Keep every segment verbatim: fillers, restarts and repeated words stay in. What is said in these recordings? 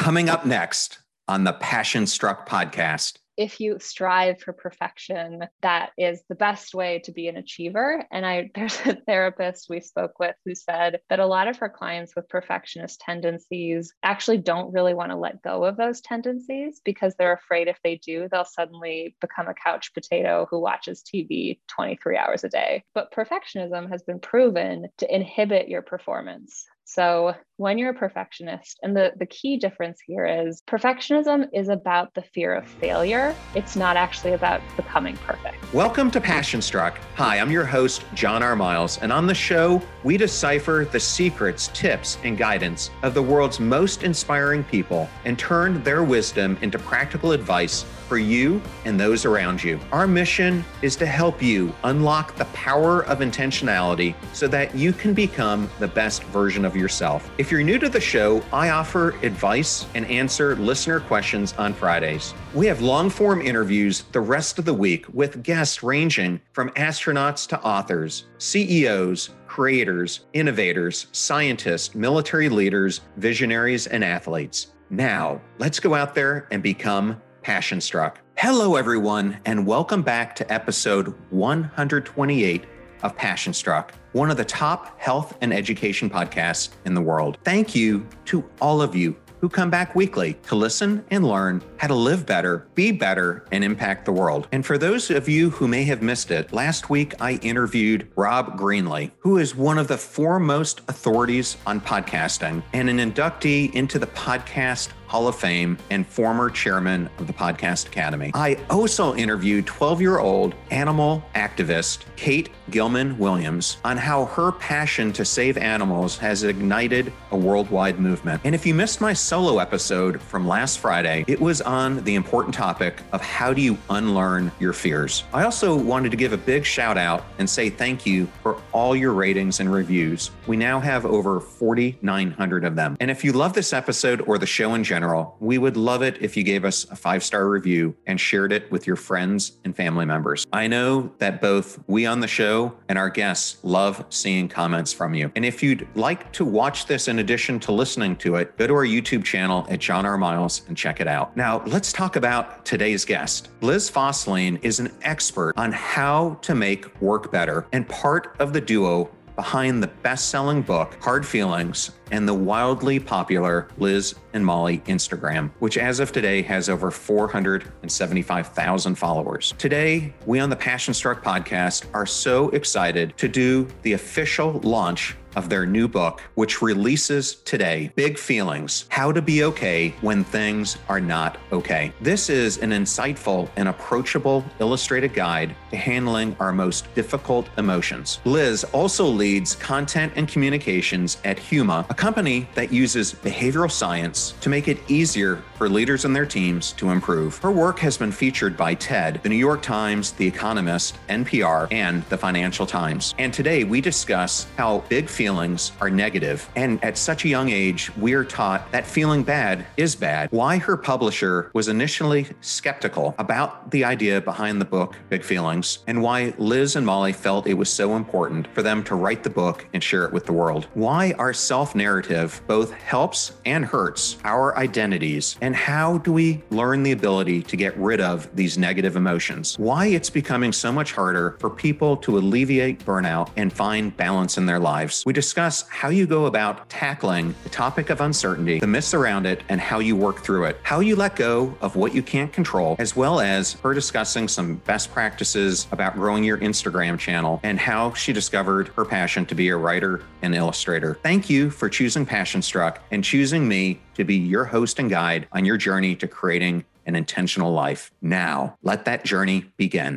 Coming up next on the Passion Struck podcast. If you strive for perfection, that is the best way to be an achiever. And I, there's a therapist we spoke with who said that a lot of her clients with perfectionist tendencies actually don't really want to let go of those tendencies because they're afraid if they do, they'll suddenly become a couch potato who watches T V twenty-three hours a day. But perfectionism has been proven to inhibit your performance. So when you're a perfectionist, and the, the key difference here is perfectionism is about the fear of failure. It's not actually about becoming perfect. Welcome to Passion Struck. Hi, I'm your host, John R. Miles, and on the show, we decipher the secrets, tips, and guidance of the world's most inspiring people and turn their wisdom into practical advice for you and those around you. Our mission is to help you unlock the power of intentionality so that you can become the best version of yourself. If you're new to the show, I offer advice and answer listener questions on Fridays. We have long-form interviews the rest of the week with guests ranging from astronauts to authors, C E Os, creators, innovators, scientists, military leaders, visionaries, and athletes. Now, let's go out there and become Passion Struck. Hello, everyone, and welcome back to episode one hundred twenty-eight of Passion Struck, one of the top health and education podcasts in the world. Thank you to all of you who come back weekly to listen and learn how to live better, be better, and impact the world. And for those of you who may have missed it, last week I interviewed Rob Greenlee, who is one of the foremost authorities on podcasting and an inductee into the Podcast Hall of Fame and former chairman of the Podcast Academy. I also interviewed twelve-year-old animal activist Kate Gilman Williams on how her passion to save animals has ignited a worldwide movement. And if you missed my solo episode from last Friday, it was on the important topic of how do you unlearn your fears. I also wanted to give a big shout out and say thank you for all your ratings and reviews. We now have over forty-nine hundred of them. And if you love this episode or the show in general, we would love it if you gave us a five-star review and shared it with your friends and family members. I know that both we on the show and our guests love seeing comments from you. And if you'd like to watch this in addition to listening to it, go to our YouTube channel at John R. Miles and check it out. Now, let's talk about today's guest. Liz Fosslien is an expert on how to make work better and part of the duo behind the best-selling book, Hard Feelings, and the wildly popular Liz and Molly Instagram, which as of today has over four hundred seventy-five thousand followers. Today, we on the Passion Struck podcast are so excited to do the official launch of their new book, which releases today, Big Feelings, How to Be Okay When Things Are Not Okay. This is an insightful and approachable illustrated guide to handling our most difficult emotions. Liz also leads content and communications at Huma, a company that uses behavioral science to make it easier for leaders and their teams to improve. Her work has been featured by TED, the New York Times, The Economist, N P R, and the Financial Times. And today we discuss how big feelings are negative. And at such a young age, we are taught that feeling bad is bad. Why her publisher was initially skeptical about the idea behind the book, Big Feelings, and why Liz and Molly felt it was so important for them to write the book and share it with the world. Why our self-narrative both helps and hurts our identities, and how do we learn the ability to get rid of these negative emotions? Why it's becoming so much harder for people to alleviate burnout and find balance in their lives. We discuss how you go about tackling the topic of uncertainty, the myths around it, and how you work through it, how you let go of what you can't control, as well as her discussing some best practices about growing your Instagram channel and how she discovered her passion to be a writer and illustrator. Thank you for choosing Passion Struck and choosing me to be your host and guide on your journey to creating an intentional life. Now, let that journey begin.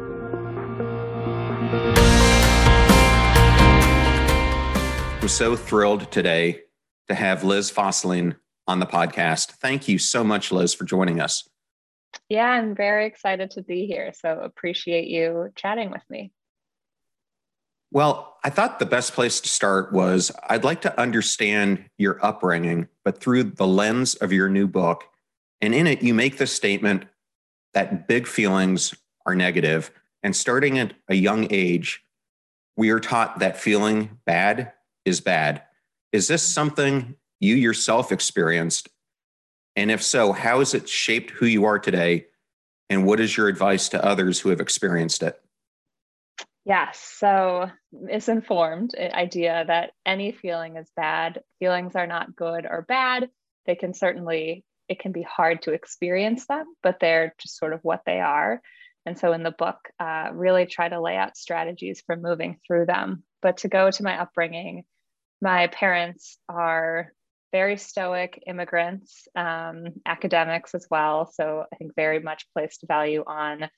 I'm so thrilled today to have Liz Fosslien on the podcast. Thank you so much, Liz, for joining us. Yeah, I'm very excited to be here. So appreciate you chatting with me. Well, I thought the best place to start was I'd like to understand your upbringing, but through the lens of your new book. And in it, you make the statement that big feelings are negative. And starting at a young age, we are taught that feeling bad is bad. Is this something you yourself experienced? And if so, how has it shaped who you are today? And what is your advice to others who have experienced it? Yes. So misinformed idea that any feeling is bad. Feelings are not good or bad. They can certainly, it can be hard to experience them, but they're just sort of what they are. And so in the book, uh, really try to lay out strategies for moving through them. But to go to my upbringing, my parents are very stoic immigrants, um, academics as well. So I think very much placed value on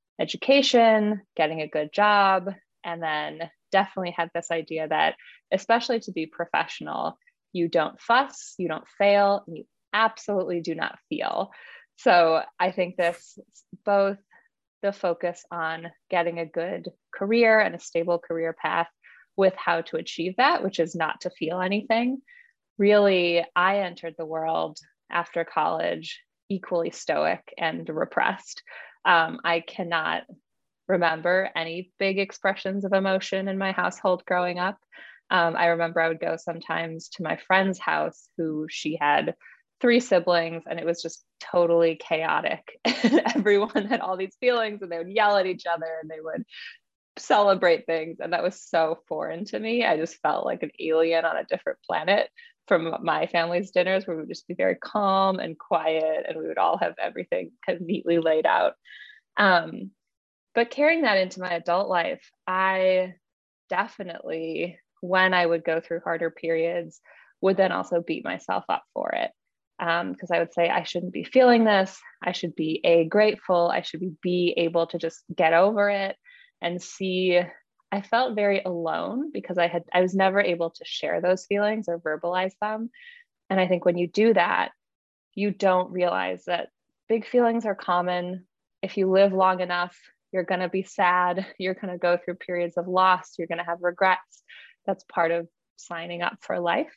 education, getting a good job, and then definitely had this idea that, especially to be professional, you don't fuss, you don't fail, and you absolutely do not feel. So I think this both the focus on getting a good career and a stable career path with how to achieve that, which is not to feel anything. Really, I entered the world after college equally stoic and repressed. Um, I cannot remember any big expressions of emotion in my household growing up. Um, I remember I would go sometimes to my friend's house, who she had three siblings, and it was just totally chaotic. Everyone had all these feelings, and they would yell at each other, and they would celebrate things. And that was so foreign to me. I just felt like an alien on a different planet from my family's dinners, where we would just be very calm and quiet, and we would all have everything kind of neatly laid out. Um, but carrying that into my adult life, I definitely, when I would go through harder periods, would then also beat myself up for it. Um, because I would say, I shouldn't be feeling this. I should be A, grateful. I should be B, able to just get over it. And C, I felt very alone because I had, I was never able to share those feelings or verbalize them. And I think when you do that, you don't realize that big feelings are common. If you live long enough, you're going to be sad. You're going to go through periods of loss. You're going to have regrets. That's part of signing up for life.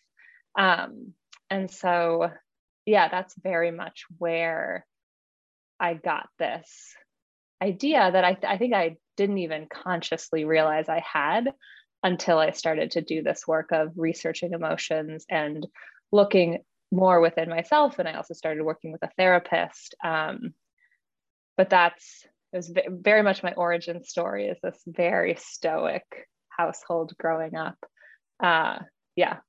Um, and so, yeah, that's very much where I got this idea that I, th- I think I didn't even consciously realize I had until I started to do this work of researching emotions and looking more within myself. And I also started working with a therapist. Um, but that's, it was v- very much my origin story, is this very stoic household growing up. Uh, yeah.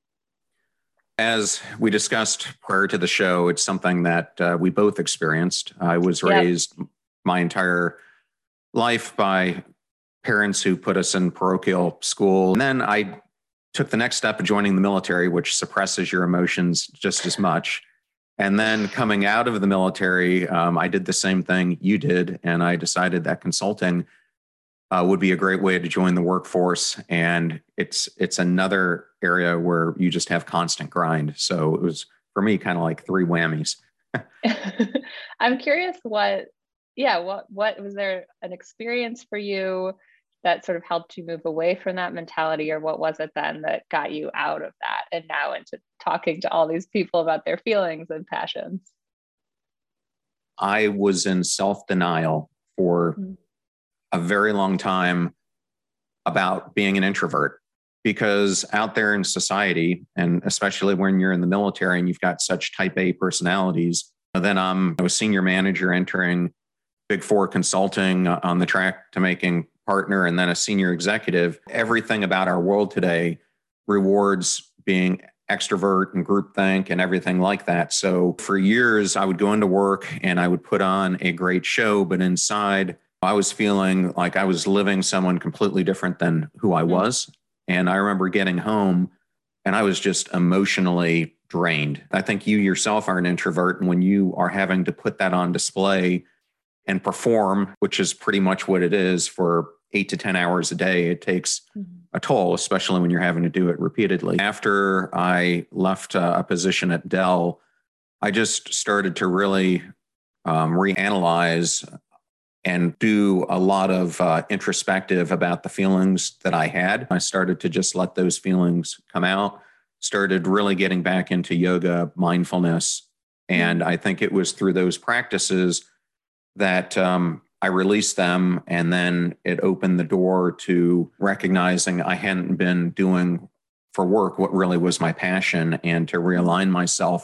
As we discussed prior to the show, it's something that uh, we both experienced. I was Yep. raised my entire life by parents who put us in parochial school. And then I took the next step of joining the military, which suppresses your emotions just as much. And then coming out of the military, um, I did the same thing you did. And I decided that consulting uh, would be a great way to join the workforce. And it's it's another area where you just have constant grind. So it was, for me, kind of like three whammies. I'm curious what, yeah, what, what was there an experience for you that sort of helped you move away from that mentality, or what was it then that got you out of that and now into talking to all these people about their feelings and passions? I was in self-denial for mm-hmm. a very long time about being an introvert, because out there in society, and especially when you're in the military and you've got such type A personalities, then I'm a senior manager entering Big Four consulting, on the track to making partner, and then a senior executive. Everything about our world today rewards being extrovert and groupthink and everything like that. So for years, I would go into work and I would put on a great show, but inside I was feeling like I was living someone completely different than who I was. And I remember getting home and I was just emotionally drained. I think you yourself are an introvert. And when you are having to put that on display and perform, which is pretty much what it is, for eight to ten hours a day, it takes mm-hmm. a toll, especially when you're having to do it repeatedly. After I left uh, a position at Dell, I just started to really um, reanalyze and do a lot of uh, introspective about the feelings that I had. I started to just let those feelings come out, started really getting back into yoga, mindfulness. And I think it was through those practices that um, I released them. And then it opened the door to recognizing I hadn't been doing for work what really was my passion, and to realign myself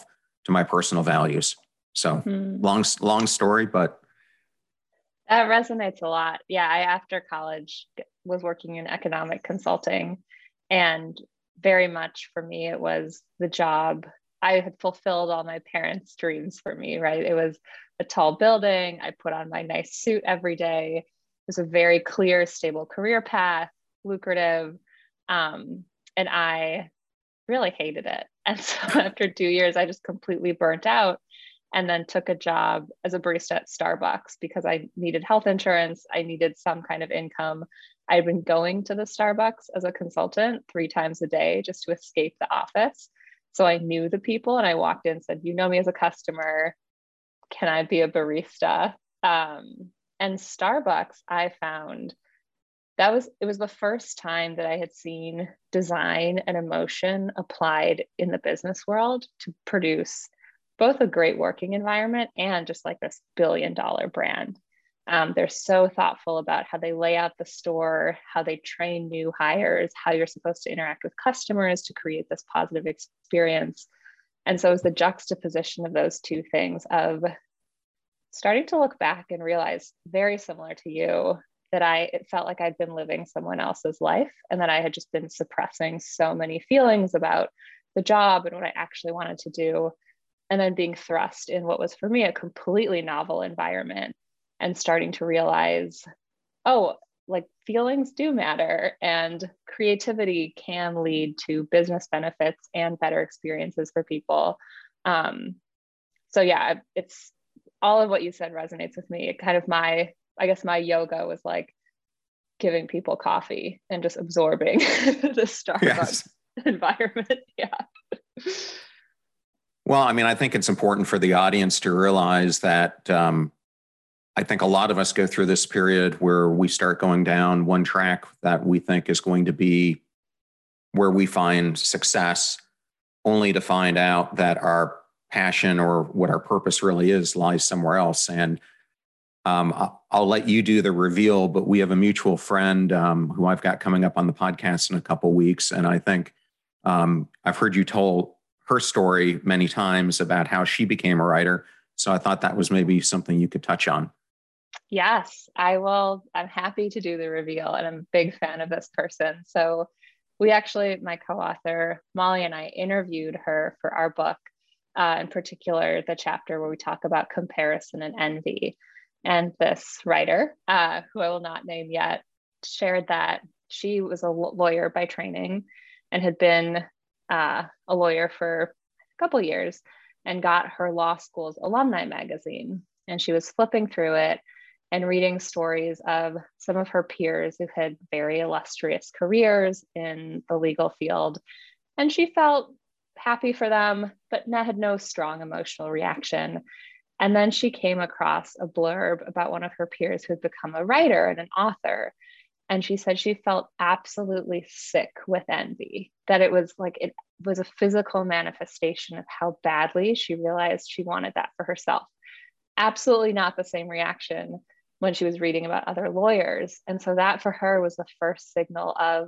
to my personal values. So Hmm. long, long story, but. That resonates a lot. Yeah. I, after college, was working in economic consulting, and very much for me, it was the job. I had fulfilled all my parents' dreams for me, right? It was a tall building. I put on my nice suit every day. It was a very clear, stable career path, lucrative. Um, and I really hated it. And so after two years, I just completely burnt out, and then took a job as a barista at Starbucks because I needed health insurance. I needed some kind of income. I'd been going to the Starbucks as a consultant three times a day just to escape the office. So I knew the people, and I walked in and said, you know me as a customer, can I be a barista? Um, and Starbucks, I found that was, it was the first time that I had seen design and emotion applied in the business world to produce both a great working environment and just like this billion dollar brand. Um, they're so thoughtful about how they lay out the store, how they train new hires, how you're supposed to interact with customers to create this positive experience. And so it's the juxtaposition of those two things of starting to look back and realize, very similar to you, that I, it felt like I'd been living someone else's life, and that I had just been suppressing so many feelings about the job and what I actually wanted to do. And then being thrust in what was for me a completely novel environment, and starting to realize, oh, like feelings do matter, and creativity can lead to business benefits and better experiences for people. Um, so yeah, it's all of what you said resonates with me. It kind of my, I guess my yoga was like giving people coffee and just absorbing the Starbucks yes. environment. Yeah. Well, I mean, I think it's important for the audience to realize that um, I think a lot of us go through this period where we start going down one track that we think is going to be where we find success, only to find out that our passion or what our purpose really is lies somewhere else. And um, I'll let you do the reveal, but we have a mutual friend um, who I've got coming up on the podcast in a couple of weeks. And I think um, I've heard you tell her story many times about how she became a writer. So I thought that was maybe something you could touch on. Yes, I will. I'm happy to do the reveal, and I'm a big fan of this person. So we actually, my co-author, Molly, and I interviewed her for our book, uh, in particular, the chapter where we talk about comparison and envy. And this writer, uh, who I will not name yet, shared that she was a lawyer by training and had been uh, a lawyer for a couple of years, and got her law school's alumni magazine. And she was flipping through it and reading stories of some of her peers who had very illustrious careers in the legal field. And she felt happy for them, but had no strong emotional reaction. And then she came across a blurb about one of her peers who had become a writer and an author. And she said she felt absolutely sick with envy, that it was like, it was a physical manifestation of how badly she realized she wanted that for herself. Absolutely not the same reaction when she was reading about other lawyers. And so that for her was the first signal of,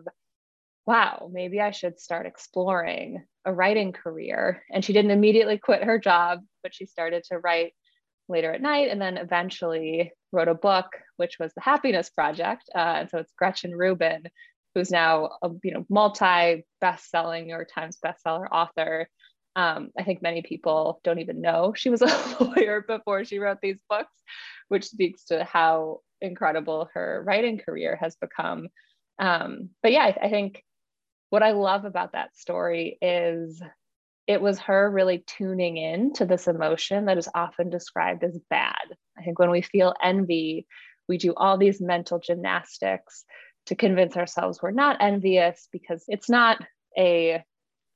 wow, maybe I should start exploring a writing career. And she didn't immediately quit her job, but she started to write later at night, and then eventually wrote a book, which was The Happiness Project. Uh, and so it's Gretchen Rubin, who's now a you know multi best-selling New York Times bestseller author. Um, I think many people don't even know she was a lawyer before she wrote these books, which speaks to how incredible her writing career has become. Um, but yeah, I, I think what I love about that story is it was her really tuning in to this emotion that is often described as bad. I think when we feel envy, we do all these mental gymnastics to convince ourselves we're not envious because it's not a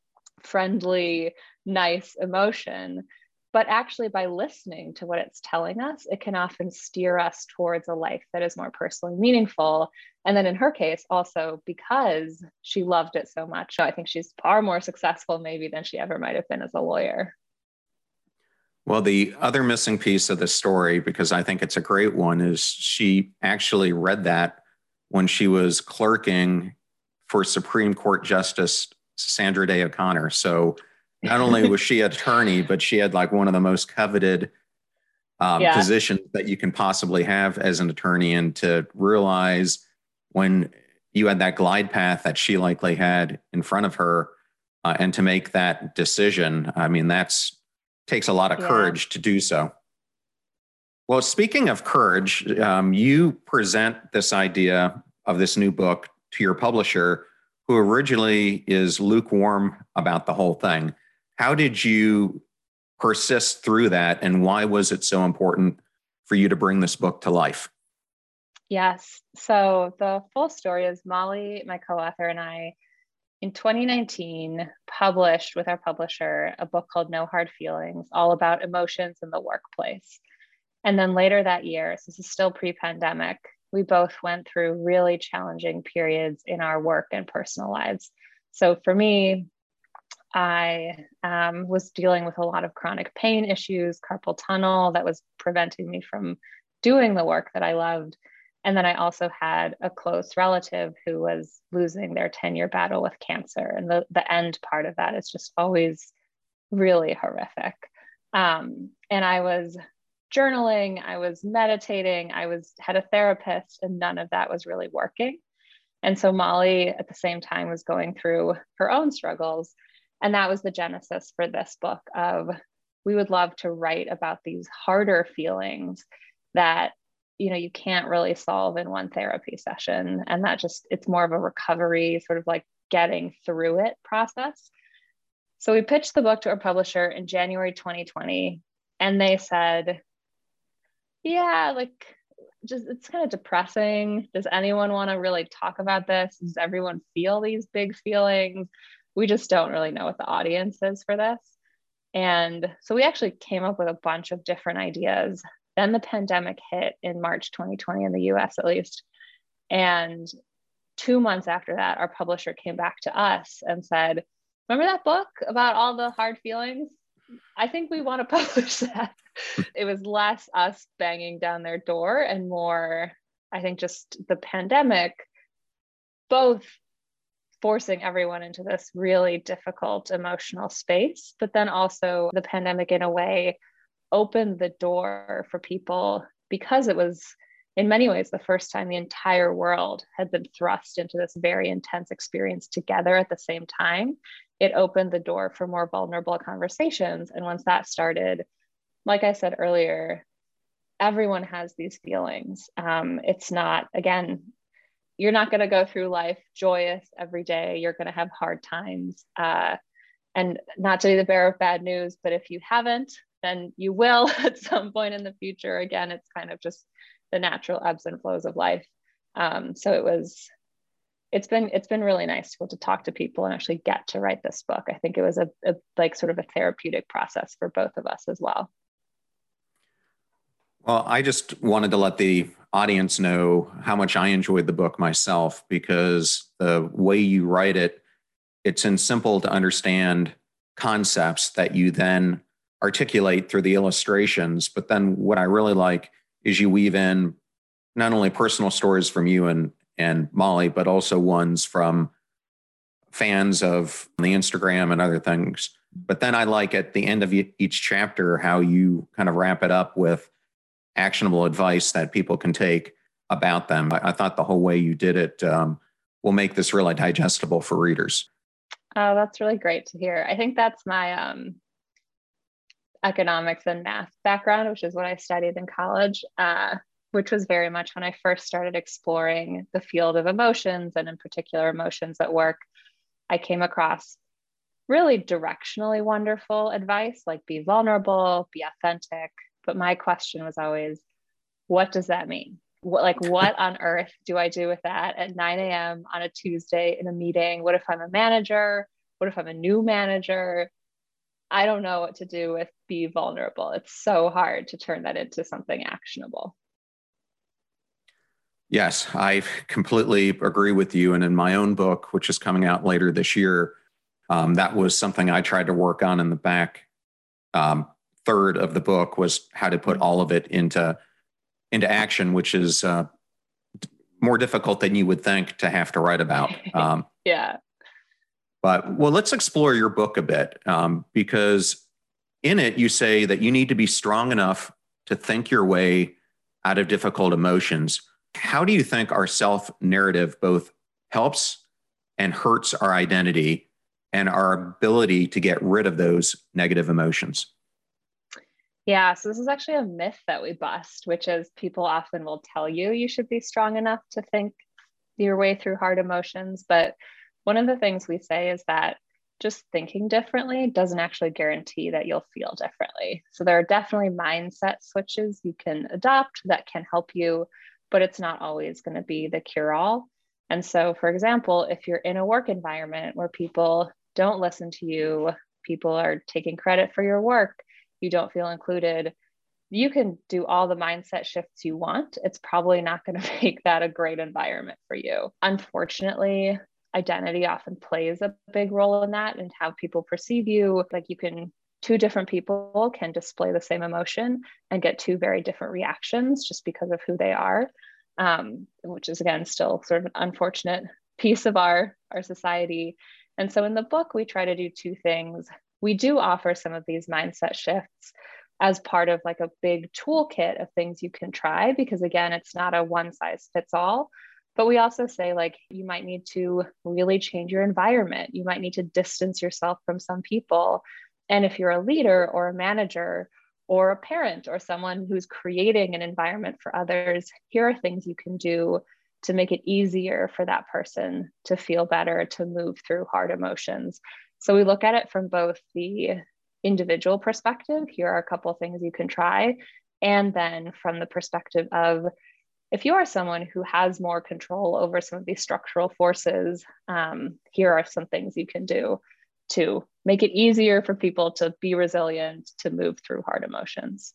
friendly, nice emotion. But actually, by listening to what it's telling us, it can often steer us towards a life that is more personally meaningful. And then in her case, also because she loved it so much, I think she's far more successful maybe than she ever might have been as a lawyer. Well, the other missing piece of the story, because I think it's a great one, is she actually read that when she was clerking for Supreme Court Justice Sandra Day O'Connor. So not only was she an attorney, but she had like one of the most coveted um, Yeah. positions that you can possibly have as an attorney. And to realize when you had that glide path that she likely had in front of her, uh, and to make that decision, I mean, that's takes a lot of Yeah. courage to do so. Well, speaking of courage, um, you present this idea of this new book to your publisher, who originally is lukewarm about the whole thing. How did you persist through that, and why was it so important for you to bring this book to life? Yes. So the full story is Molly, my co-author, and I, in twenty nineteen, published with our publisher a book called No Hard Feelings, all about emotions in the workplace. And then later that year, so this is still pre-pandemic, we both went through really challenging periods in our work and personal lives. So for me, I um, was dealing with a lot of chronic pain issues, carpal tunnel that was preventing me from doing the work that I loved. And then I also had a close relative who was losing their ten-year battle with cancer. And the, the end part of that is just always really horrific. Um, and I was journaling, I was meditating, I was had a therapist, and none of that was really working. And so Molly at the same time was going through her own struggles. And that was the genesis for this book of, we would love to write about these harder feelings that, you know, you can't really solve in one therapy session. And that just, it's more of a recovery, sort of like getting through it process. So we pitched the book to our publisher in January twenty twenty, and they said, yeah, like, just, it's kind of depressing. Does anyone want to really talk about this? Does everyone feel these big feelings? We just don't really know what the audience is for this. And so we actually came up with a bunch of different ideas. Then the pandemic hit in March twenty twenty, in the U S at least. And two months after that, our publisher came back to us and said, remember that book about all the hard feelings? I think we want to publish that. It was less us banging down their door and more, I think, just the pandemic, both forcing everyone into this really difficult emotional space, but then also the pandemic in a way opened the door for people, because it was in many ways the first time the entire world had been thrust into this very intense experience together at the same time. It opened the door for more vulnerable conversations. And once that started, like I said earlier, everyone has these feelings. Um, it's not, again, you're not going to go through life joyous every day. You're going to have hard times. Uh, and not to be the bearer of bad news, but if you haven't, then you will at some point in the future. Again, it's kind of just the natural ebbs and flows of life. Um, so it was, it's been, it's been really nice to be able to talk to people and actually get to write this book. I think it was a, a like sort of a therapeutic process for both of us as well. Well, I just wanted to let the audience know how much I enjoyed the book myself, because the way you write it, it's in simple to understand concepts that you then articulate through the illustrations. But then what I really like is you weave in not only personal stories from you and, and Molly, but also ones from fans of the Instagram and other things. But then I like at the end of each chapter how you kind of wrap it up with actionable advice that people can take about them. I, I thought the whole way you did it um, will make this really digestible for readers. Oh, that's really great to hear. I think that's my um, economics and math background, which is what I studied in college, uh, which was very much when I first started exploring the field of emotions, and in particular emotions at work. I came across really directionally wonderful advice, like be vulnerable, be authentic. But my question was always, what does that mean? What, like, what on earth do I do with that at nine a.m. on a Tuesday in a meeting? What if I'm a manager? What if I'm a new manager? I don't know what to do with be vulnerable. It's so hard to turn that into something actionable. Yes, I completely agree with you. And in my own book, which is coming out later this year, um, that was something I tried to work on in the back um, third of the book, was how to put all of it into, into action, which is uh, more difficult than you would think to have to write about. Um, yeah. But well, let's explore your book a bit, um, because in it, you say that you need to be strong enough to think your way out of difficult emotions. How do you think our self-narrative both helps and hurts our identity and our ability to get rid of those negative emotions? Yeah, so this is actually a myth that we bust, which is people often will tell you you should be strong enough to think your way through hard emotions. But one of the things we say is that just thinking differently doesn't actually guarantee that you'll feel differently. So there are definitely mindset switches you can adopt that can help you, but it's not always going to be the cure-all. And so, for example, if you're in a work environment where people don't listen to you, people are taking credit for your work, you don't feel included, you can do all the mindset shifts you want. It's probably not going to make that a great environment for you. Unfortunately, identity often plays a big role in that and how people perceive you. Like you can, two different people can display the same emotion and get two very different reactions just because of who they are, um, which is again, still sort of an unfortunate piece of our, our society. And so in the book, we try to do two things. We do offer some of these mindset shifts as part of like a big toolkit of things you can try, because again, it's not a one size fits all. But we also say like, you might need to really change your environment. You might need to distance yourself from some people. And if you're a leader or a manager or a parent or someone who's creating an environment for others, here are things you can do to make it easier for that person to feel better, to move through hard emotions. So we look at it from both the individual perspective, here are a couple of things you can try, and then from the perspective of, if you are someone who has more control over some of these structural forces, um, here are some things you can do to make it easier for people to be resilient, to move through hard emotions.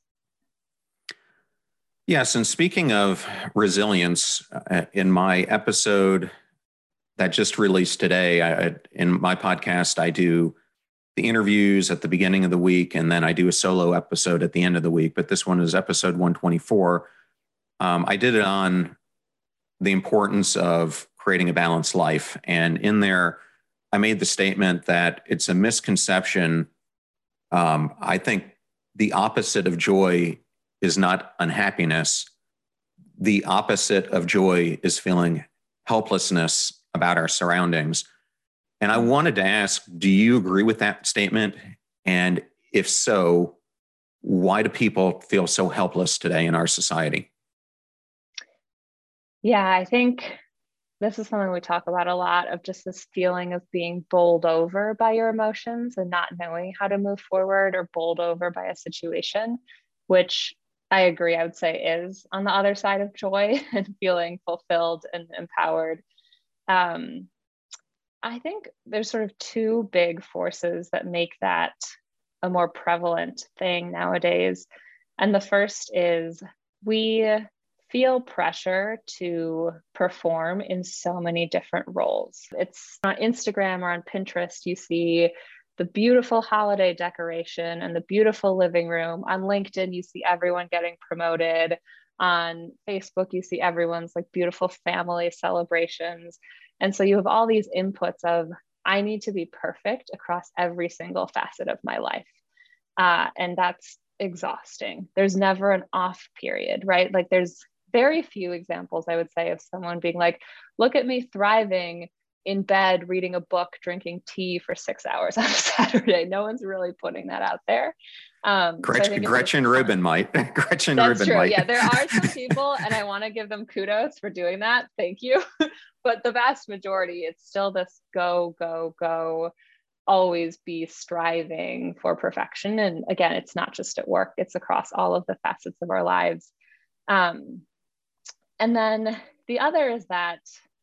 Yes, and speaking of resilience, uh, in my episode that just released today, I, in my podcast, I do the interviews at the beginning of the week, and then I do a solo episode at the end of the week. But this one is episode one twenty-four. Um, I did it on the importance of creating a balanced life. And in there, I made the statement that it's a misconception. Um, I think the opposite of joy is not unhappiness. The opposite of joy is feeling helplessness about our surroundings. And I wanted to ask, do you agree with that statement? And if so, why do people feel so helpless today in our society? Yeah, I think this is something we talk about a lot, of just this feeling of being bowled over by your emotions and not knowing how to move forward, or bowled over by a situation, which I agree, I would say is on the other side of joy and feeling fulfilled and empowered. Um, I think there's sort of two big forces that make that a more prevalent thing nowadays. And the first is we feel pressure to perform in so many different roles. It's on Instagram or on Pinterest, you see the beautiful holiday decoration and the beautiful living room. On LinkedIn, you see everyone getting promoted. On Facebook, you see everyone's like beautiful family celebrations. And so you have all these inputs of, I need to be perfect across every single facet of my life. Uh, and that's exhausting. There's never an off period, right? Like there's very few examples, I would say, of someone being like, look at me thriving in bed, reading a book, drinking tea for six hours on a Saturday. No one's really putting that out there. Um, Gretchen, so Gretchen Rubin might. Gretchen That's Rubin true. might. Yeah, there are some people, and I want to give them kudos for doing that. Thank you. But the vast majority, it's still this go, go, go, always be striving for perfection. And again, it's not just at work, it's across all of the facets of our lives. Um, and then the other is that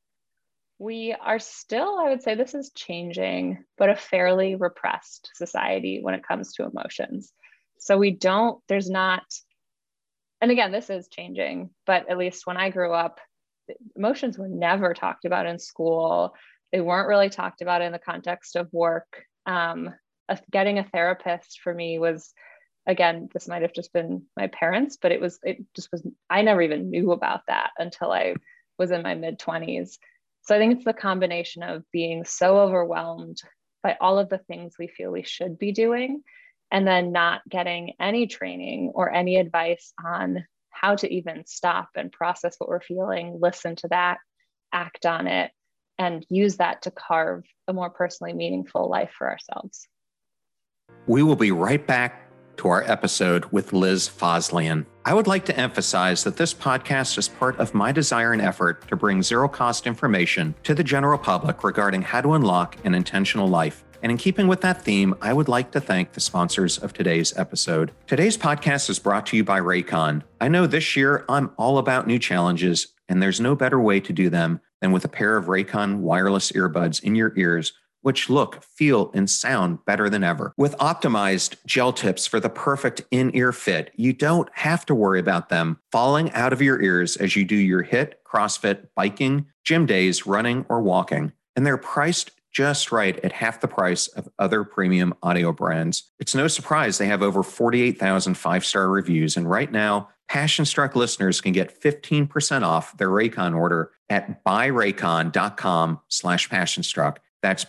we are still, I would say this is changing, but a fairly repressed society when it comes to emotions. So we don't, there's not, and again, this is changing, but at least when I grew up, emotions were never talked about in school. They weren't really talked about in the context of work. Um, getting a therapist for me was, again, this might have just been my parents, but it was, it just was, I never even knew about that until I was in my mid twenties. So I think it's the combination of being so overwhelmed by all of the things we feel we should be doing, and then not getting any training or any advice on how to even stop and process what we're feeling, listen to that, act on it, and use that to carve a more personally meaningful life for ourselves. We will be right back to our episode with Liz Foslian. I would like to emphasize that this podcast is part of my desire and effort to bring zero-cost information to the general public regarding how to unlock an intentional life. And in keeping with that theme, I would like to thank the sponsors of today's episode. Today's podcast is brought to you by Raycon. I know this year I'm all about new challenges, and there's no better way to do them than with a pair of Raycon wireless earbuds in your ears, which look, feel, and sound better than ever. With optimized gel tips for the perfect in-ear fit, you don't have to worry about them falling out of your ears as you do your HIIT, CrossFit, biking, gym days, running, or walking. And they're priced just right at half the price of other premium audio brands. It's no surprise they have over forty-eight thousand five-star reviews, and right now, Passion Struck listeners can get fifteen percent off their Raycon order at buyraycon.com slash passionstruck. That's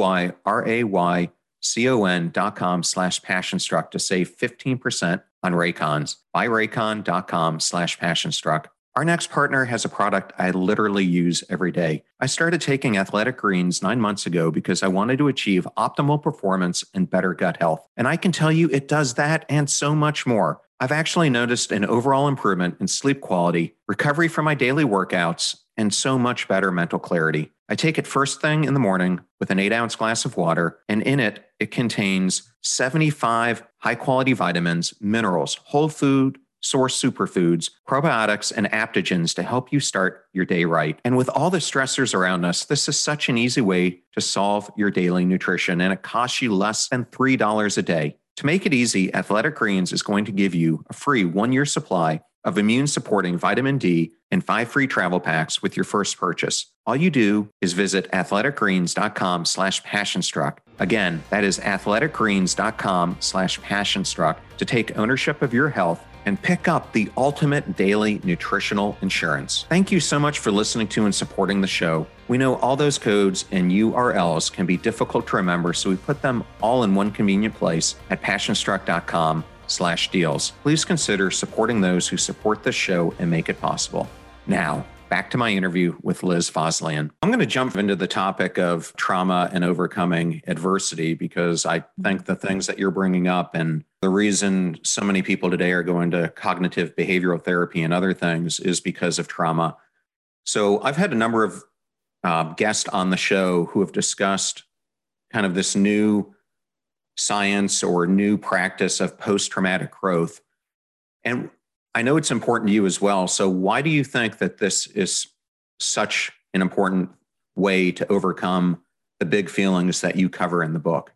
B-U-Y-R-A-Y-C-O-N dot com slash passionstruck to save fifteen percent on Raycons. Buyraycon.com slash passionstruck. Our next partner has a product I literally use every day. I started taking Athletic Greens nine months ago because I wanted to achieve optimal performance and better gut health. And I can tell you it does that and so much more. I've actually noticed an overall improvement in sleep quality, recovery from my daily workouts, and so much better mental clarity. I take it first thing in the morning with an eight ounce glass of water, and in it, it contains seventy-five high-quality vitamins, minerals, whole food source superfoods, probiotics, and adaptogens to help you start your day right. And with all the stressors around us, this is such an easy way to solve your daily nutrition, and it costs you less than three dollars a day. To make it easy, Athletic Greens is going to give you a free one-year supply of immune-supporting vitamin D and five free travel packs with your first purchase. All you do is visit athleticgreens.com slash passionstruck. Again, that is athleticgreens.com slash passionstruck to take ownership of your health and pick up the ultimate daily nutritional insurance. Thank you so much for listening to and supporting the show. We know all those codes and U R Ls can be difficult to remember, so we put them all in one convenient place at passionstruck.com slash deals. Please consider supporting those who support this show and make it possible. Now, back to my interview with Liz Foslian. I'm going to jump into the topic of trauma and overcoming adversity because I think the things that you're bringing up and the reason so many people today are going to cognitive behavioral therapy and other things is because of trauma. So I've had a number of uh, guests on the show who have discussed kind of this new science or new practice of post-traumatic growth. And I know it's important to you as well. So why do you think that this is such an important way to overcome the big feelings that you cover in the book?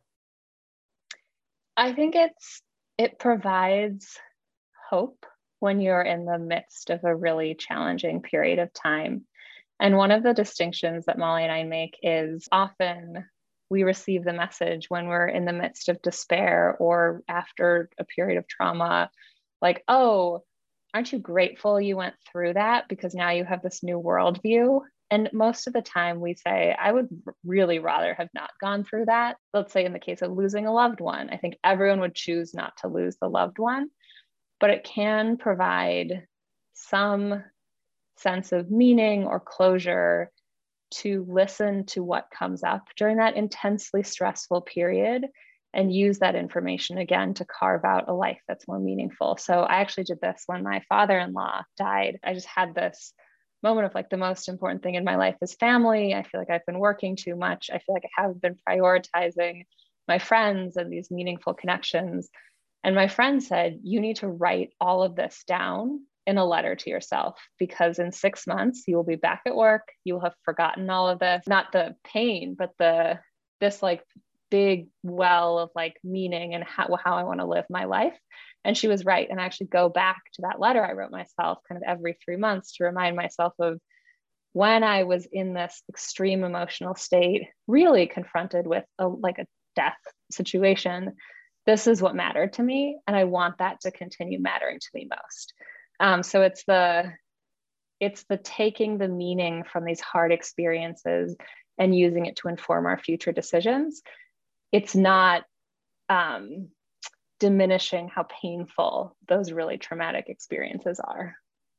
I think it's it provides hope when you're in the midst of a really challenging period of time. And one of the distinctions that Molly and I make is often we receive the message when we're in the midst of despair or after a period of trauma, like, oh, aren't you grateful you went through that because now you have this new worldview? And most of the time we say, I would really rather have not gone through that. Let's say in the case of losing a loved one, I think everyone would choose not to lose the loved one, but it can provide some sense of meaning or closure to listen to what comes up during that intensely stressful period and use that information again to carve out a life that's more meaningful. So I actually did this when my father-in-law died. I just had this moment of like, the most important thing in my life is family. I feel like I've been working too much. I feel like I haven't been prioritizing my friends and these meaningful connections. And my friend said, you need to write all of this down in a letter to yourself, because in six months you will be back at work. You will have forgotten all of this, not the pain, but the, this like big well of like meaning and how, how I want to live my life. And she was right. And I actually go back to that letter I wrote myself kind of every three months to remind myself of when I was in this extreme emotional state, really confronted with a, like a death situation. This is what mattered to me. And I want that to continue mattering to me most. Um, so it's the, it's the taking the meaning from these hard experiences and using it to inform our future decisions. it's not um, diminishing how painful those really traumatic experiences are.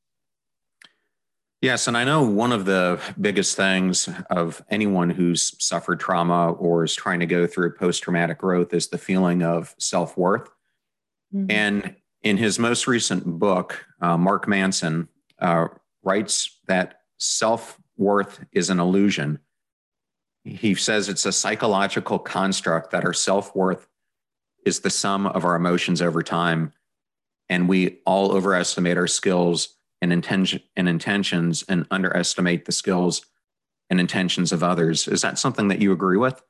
Yes, and I know one of the biggest things of anyone who's suffered trauma or is trying to go through post-traumatic growth is the feeling of self-worth. Mm-hmm. And in his most recent book, uh, Mark Manson uh, writes that self-worth is an illusion. He says it's a psychological construct that our self-worth is the sum of our emotions over time, and we all overestimate our skills and, intention, and intentions and underestimate the skills and intentions of others. Is that something that you agree with?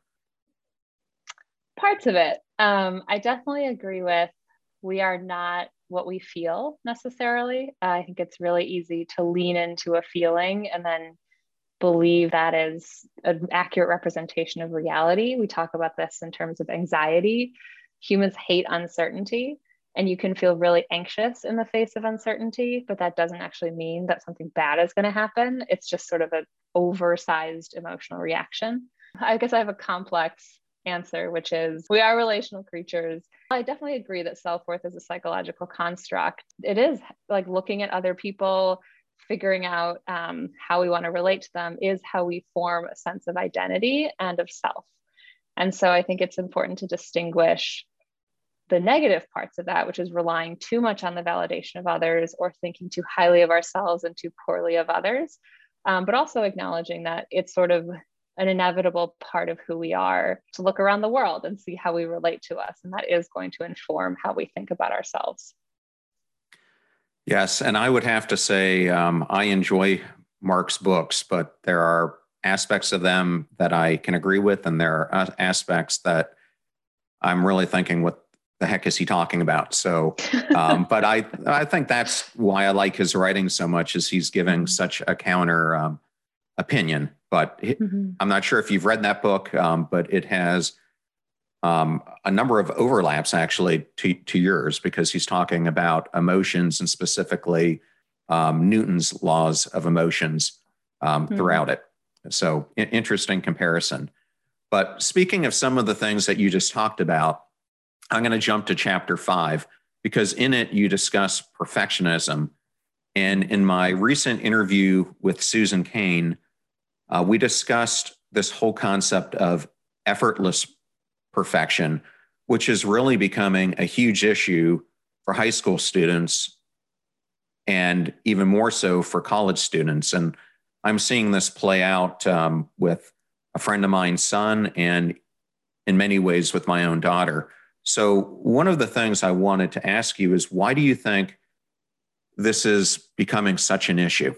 Parts of it. Um, I definitely agree with we are not what we feel necessarily. Uh, I think it's really easy to lean into a feeling and then believe that is an accurate representation of reality. We talk about this in terms of anxiety. Humans hate uncertainty, and you can feel really anxious in the face of uncertainty, but that doesn't actually mean that something bad is going to happen. It's just sort of an oversized emotional reaction. I guess I have a complex answer, which is we are relational creatures. I definitely agree that self-worth is a psychological construct. It is like looking at other people, figuring out um, how we want to relate to them is how we form a sense of identity and of self. And so I think it's important to distinguish the negative parts of that, which is relying too much on the validation of others or thinking too highly of ourselves and too poorly of others, um, but also acknowledging that it's sort of an inevitable part of who we are to look around the world and see how we relate to us. And that is going to inform how we think about ourselves. Yes, and I would have to say um, I enjoy Mark's books, but there are aspects of them that I can agree with, and there are aspects that I'm really thinking, what the heck is he talking about? So, um, but I I think that's why I like his writing so much, is he's giving such a counter um, opinion. But mm-hmm. I'm not sure if you've read that book, um, but it has um, a number of overlaps actually to, to yours, because he's talking about emotions and specifically um, Newton's laws of emotions um, mm-hmm. throughout it. So I- interesting comparison. But speaking of some of the things that you just talked about, I'm going to jump to chapter five, because in it you discuss perfectionism. And in my recent interview with Susan Cain, uh, we discussed this whole concept of effortless perfection, which is really becoming a huge issue for high school students and even more so for college students. And I'm seeing this play out um, with a friend of mine's son and in many ways with my own daughter. So one of the things I wanted to ask you is, why do you think this is becoming such an issue?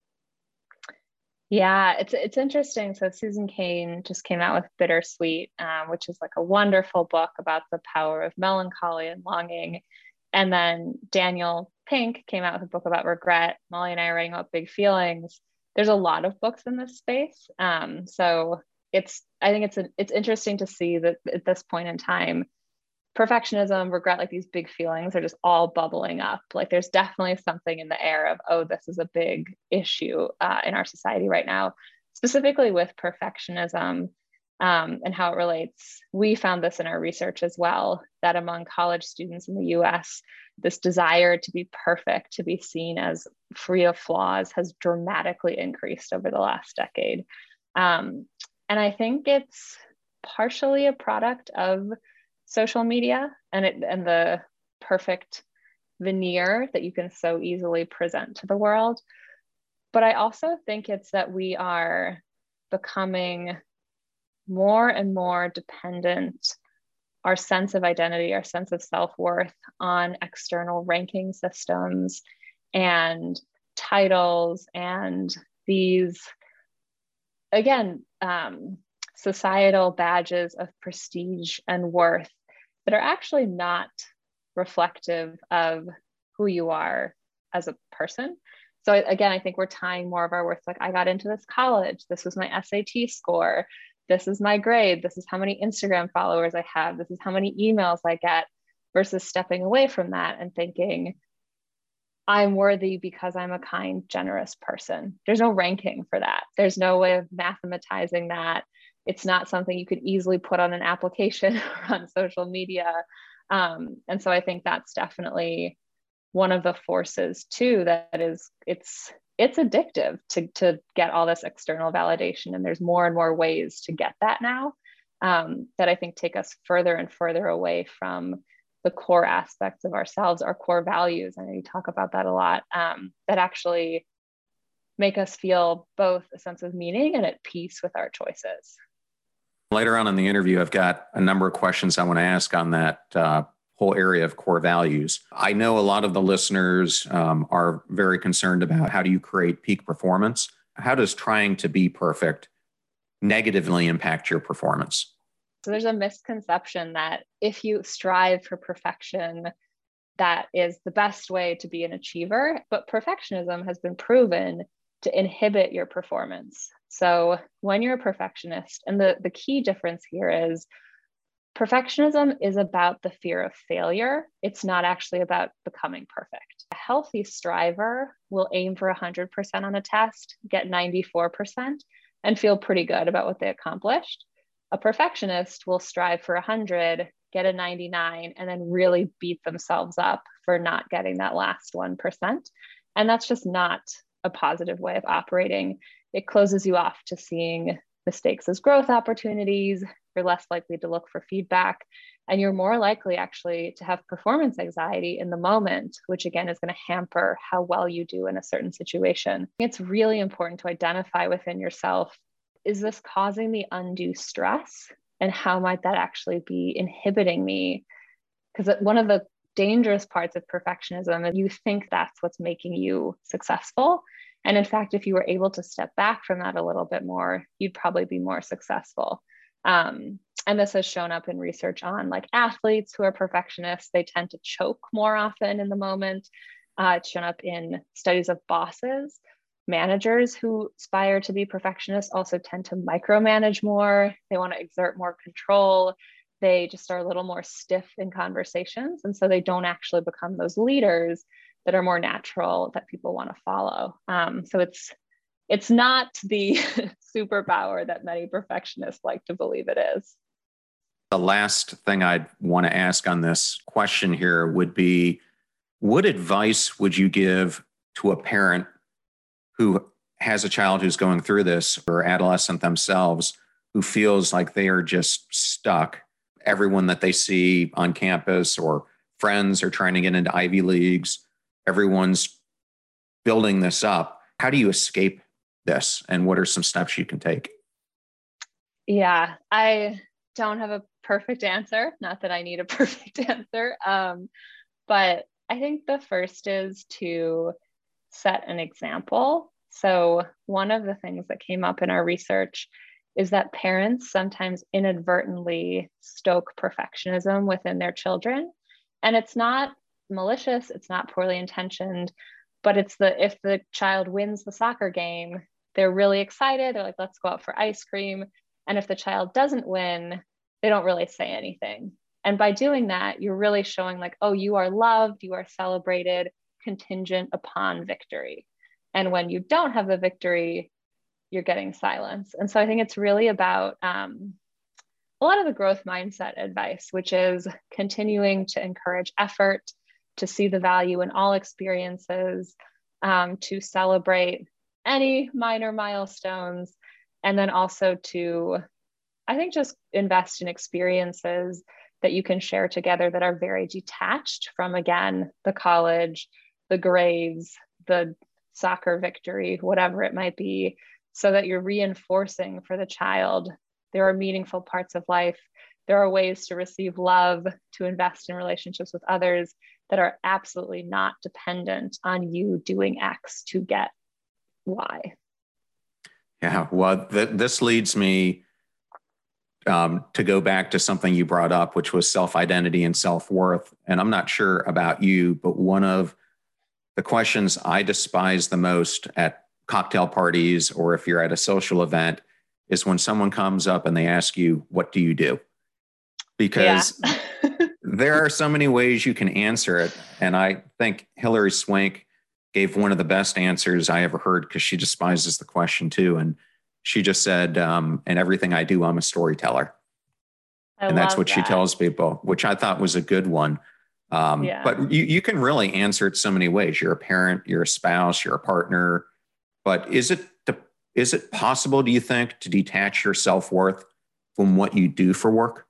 Yeah, it's it's interesting. So Susan Cain just came out with Bittersweet, um, which is like a wonderful book about the power of melancholy and longing. And then Daniel Pink came out with a book about regret. Molly and I are writing about big feelings. There's a lot of books in this space. Um, so it's I think it's a, it's interesting to see that at this point in time, perfectionism, regret, like these big feelings are just all bubbling up. Like there's definitely something in the air of, oh, this is a big issue uh, in our society right now, specifically with perfectionism um, and how it relates. We found this in our research as well, that among college students in the U S, this desire to be perfect, to be seen as free of flaws, has dramatically increased over the last decade. Um, and I think it's partially a product of social media and it and the perfect veneer that you can so easily present to the world. But I also think it's that we are becoming more and more dependent, our sense of identity, our sense of self-worth, on external ranking systems and titles and these, again, um, societal badges of prestige and worth that are actually not reflective of who you are as a person. So again, I think we're tying more of our worth, like I got into this college, this was my S A T score, this is my grade, this is how many Instagram followers I have, this is how many emails I get, versus stepping away from that and thinking, I'm worthy because I'm a kind, generous person. There's no ranking for that. There's no way of mathematizing that. It's not something you could easily put on an application or on social media. Um, and so I think that's definitely one of the forces too, that is, it's, it's addictive to, to get all this external validation. And there's more and more ways to get that now, um, that I think take us further and further away from the core aspects of ourselves, our core values. I know you talk about that a lot, um, that actually make us feel both a sense of meaning and at peace with our choices. Later on in the interview, I've got a number of questions I want to ask on that uh, whole area of core values. I know a lot of the listeners um, are very concerned about how do you create peak performance? How does trying to be perfect negatively impact your performance? So there's a misconception that if you strive for perfection, that is the best way to be an achiever, but perfectionism has been proven to inhibit your performance. So when you're a perfectionist, and the, the key difference here is perfectionism is about the fear of failure. It's not actually about becoming perfect. A healthy striver will aim for one hundred percent on a test, get ninety-four percent, and feel pretty good about what they accomplished. A perfectionist will strive for one hundred, get a ninety-nine, and then really beat themselves up for not getting that last one percent. And that's just not a positive way of operating. It closes you off to seeing mistakes as growth opportunities. You're less likely to look for feedback, and you're more likely actually to have performance anxiety in the moment, which again is going to hamper how well you do in a certain situation. It's really important to identify within yourself, is this causing me undue stress? And how might that actually be inhibiting me? Because one of the dangerous parts of perfectionism is you think that's what's making you successful. And in fact, if you were able to step back from that a little bit more, you'd probably be more successful. Um, and this has shown up in research on like athletes who are perfectionists. They tend to choke more often in the moment. Uh, it's shown up in studies of bosses. Managers who aspire to be perfectionists also tend to micromanage more. They want to exert more control. They just are a little more stiff in conversations. And so they don't actually become those leaders that are more natural that people want to follow. Um, so it's it's not the superpower that many perfectionists like to believe it is. The last thing I'd want to ask on this question here would be, what advice would you give to a parent who has a child who's going through this, or adolescent themselves, who feels like they are just stuck? Everyone that they see on campus or friends are trying to get into Ivy Leagues. Everyone's building this up. How do you escape this? And what are some steps you can take? Yeah, I don't have a perfect answer. Not that I need a perfect answer. Um, but I think the first is to set an example. So one of the things that came up in our research is that parents sometimes inadvertently stoke perfectionism within their children. And it's not malicious, it's not poorly intentioned, but it's the, if the child wins the soccer game, they're really excited. They're like, let's go out for ice cream. And if the child doesn't win, they don't really say anything. And by doing that, you're really showing like, oh, you are loved, you are celebrated, contingent upon victory. And when you don't have the victory, you're getting silence. And so I think it's really about um, a lot of the growth mindset advice, which is continuing to encourage effort, to see the value in all experiences, um, to celebrate any minor milestones, and then also to, I think, just invest in experiences that you can share together that are very detached from, again, the college, the grades, the soccer victory, whatever it might be, so that you're reinforcing for the child there are meaningful parts of life. There are ways to receive love, to invest in relationships with others that are absolutely not dependent on you doing X to get Y. Yeah, well, th- this leads me um, to go back to something you brought up, which was self-identity and self-worth. And I'm not sure about you, but one of the questions I despise the most at cocktail parties, or if you're at a social event, is when someone comes up and they ask you, what do you do? Because yeah. There are so many ways you can answer it. And I think Hilary Swank gave one of the best answers I ever heard, because she despises the question too. And She just said, um, "And everything I do, I'm a storyteller." I And that's love what she that. tells people, which I thought was a good one. Um, Yeah. But you, you can really answer it so many ways. You're a parent, you're a spouse, you're a partner. But is it the, is it possible, do you think, to detach your self-worth from what you do for work?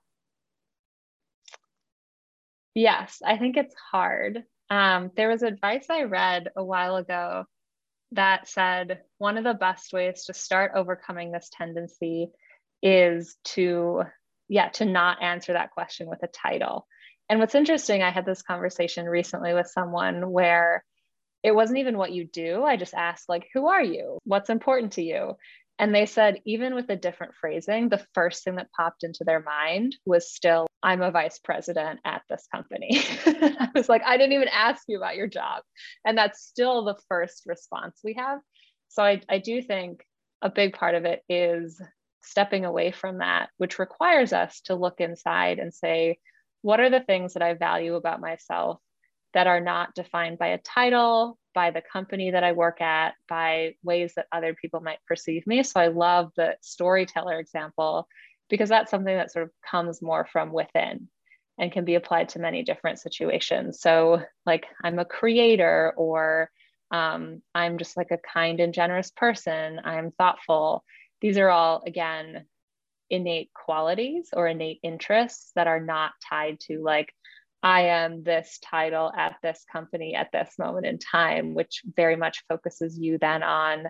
Yes, I think it's hard. Um, there was advice I read a while ago that said one of the best ways to start overcoming this tendency is to, yeah, to not answer that question with a title. And what's interesting, I had this conversation recently with someone where it wasn't even what you do. I just asked, like, who are you? What's important to you? And they said, even with a different phrasing, the first thing that popped into their mind was still, I'm a vice president at this company. I was like, I didn't even ask you about your job. And that's still the first response we have. So I, I do think a big part of it is stepping away from that, which requires us to look inside and say, what are the things that I value about myself that are not defined by a title, by the company that I work at, by ways that other people might perceive me? So I love the storyteller example because that's something that sort of comes more from within and can be applied to many different situations. So, like, I'm a creator, or um, I'm just like a kind and generous person, I'm thoughtful. These are all, again, innate qualities or innate interests that are not tied to, like, I am this title at this company at this moment in time, which very much focuses you then on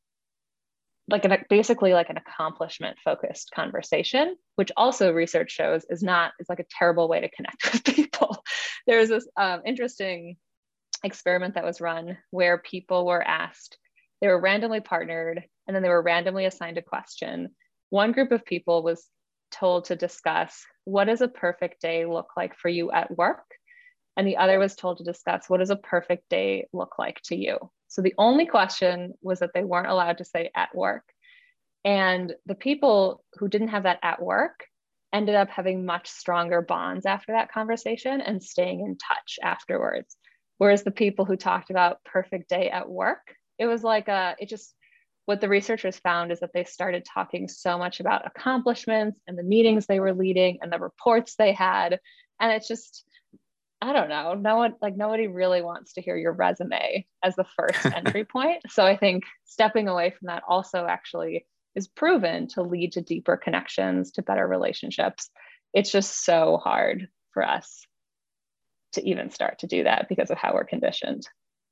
like an, basically like an accomplishment focused conversation, which also research shows is not, is like a terrible way to connect with people. There's this um, interesting experiment that was run where people were asked, they were randomly partnered, and then they were randomly assigned a question. One group of people was told to discuss, what does a perfect day look like for you at work? And the other was told to discuss, what does a perfect day look like to you? So the only question was that they weren't allowed to say at work. And the people who didn't have that at work ended up having much stronger bonds after that conversation and staying in touch afterwards. Whereas the people who talked about perfect day at work, it was like a, it just, what the researchers found is that they started talking so much about accomplishments and the meetings they were leading and the reports they had. And it's just, I don't know, no one, like nobody really wants to hear your resume as the first entry point. So I think stepping away from that also actually is proven to lead to deeper connections, to better relationships. It's just so hard for us to even start to do that because of how we're conditioned.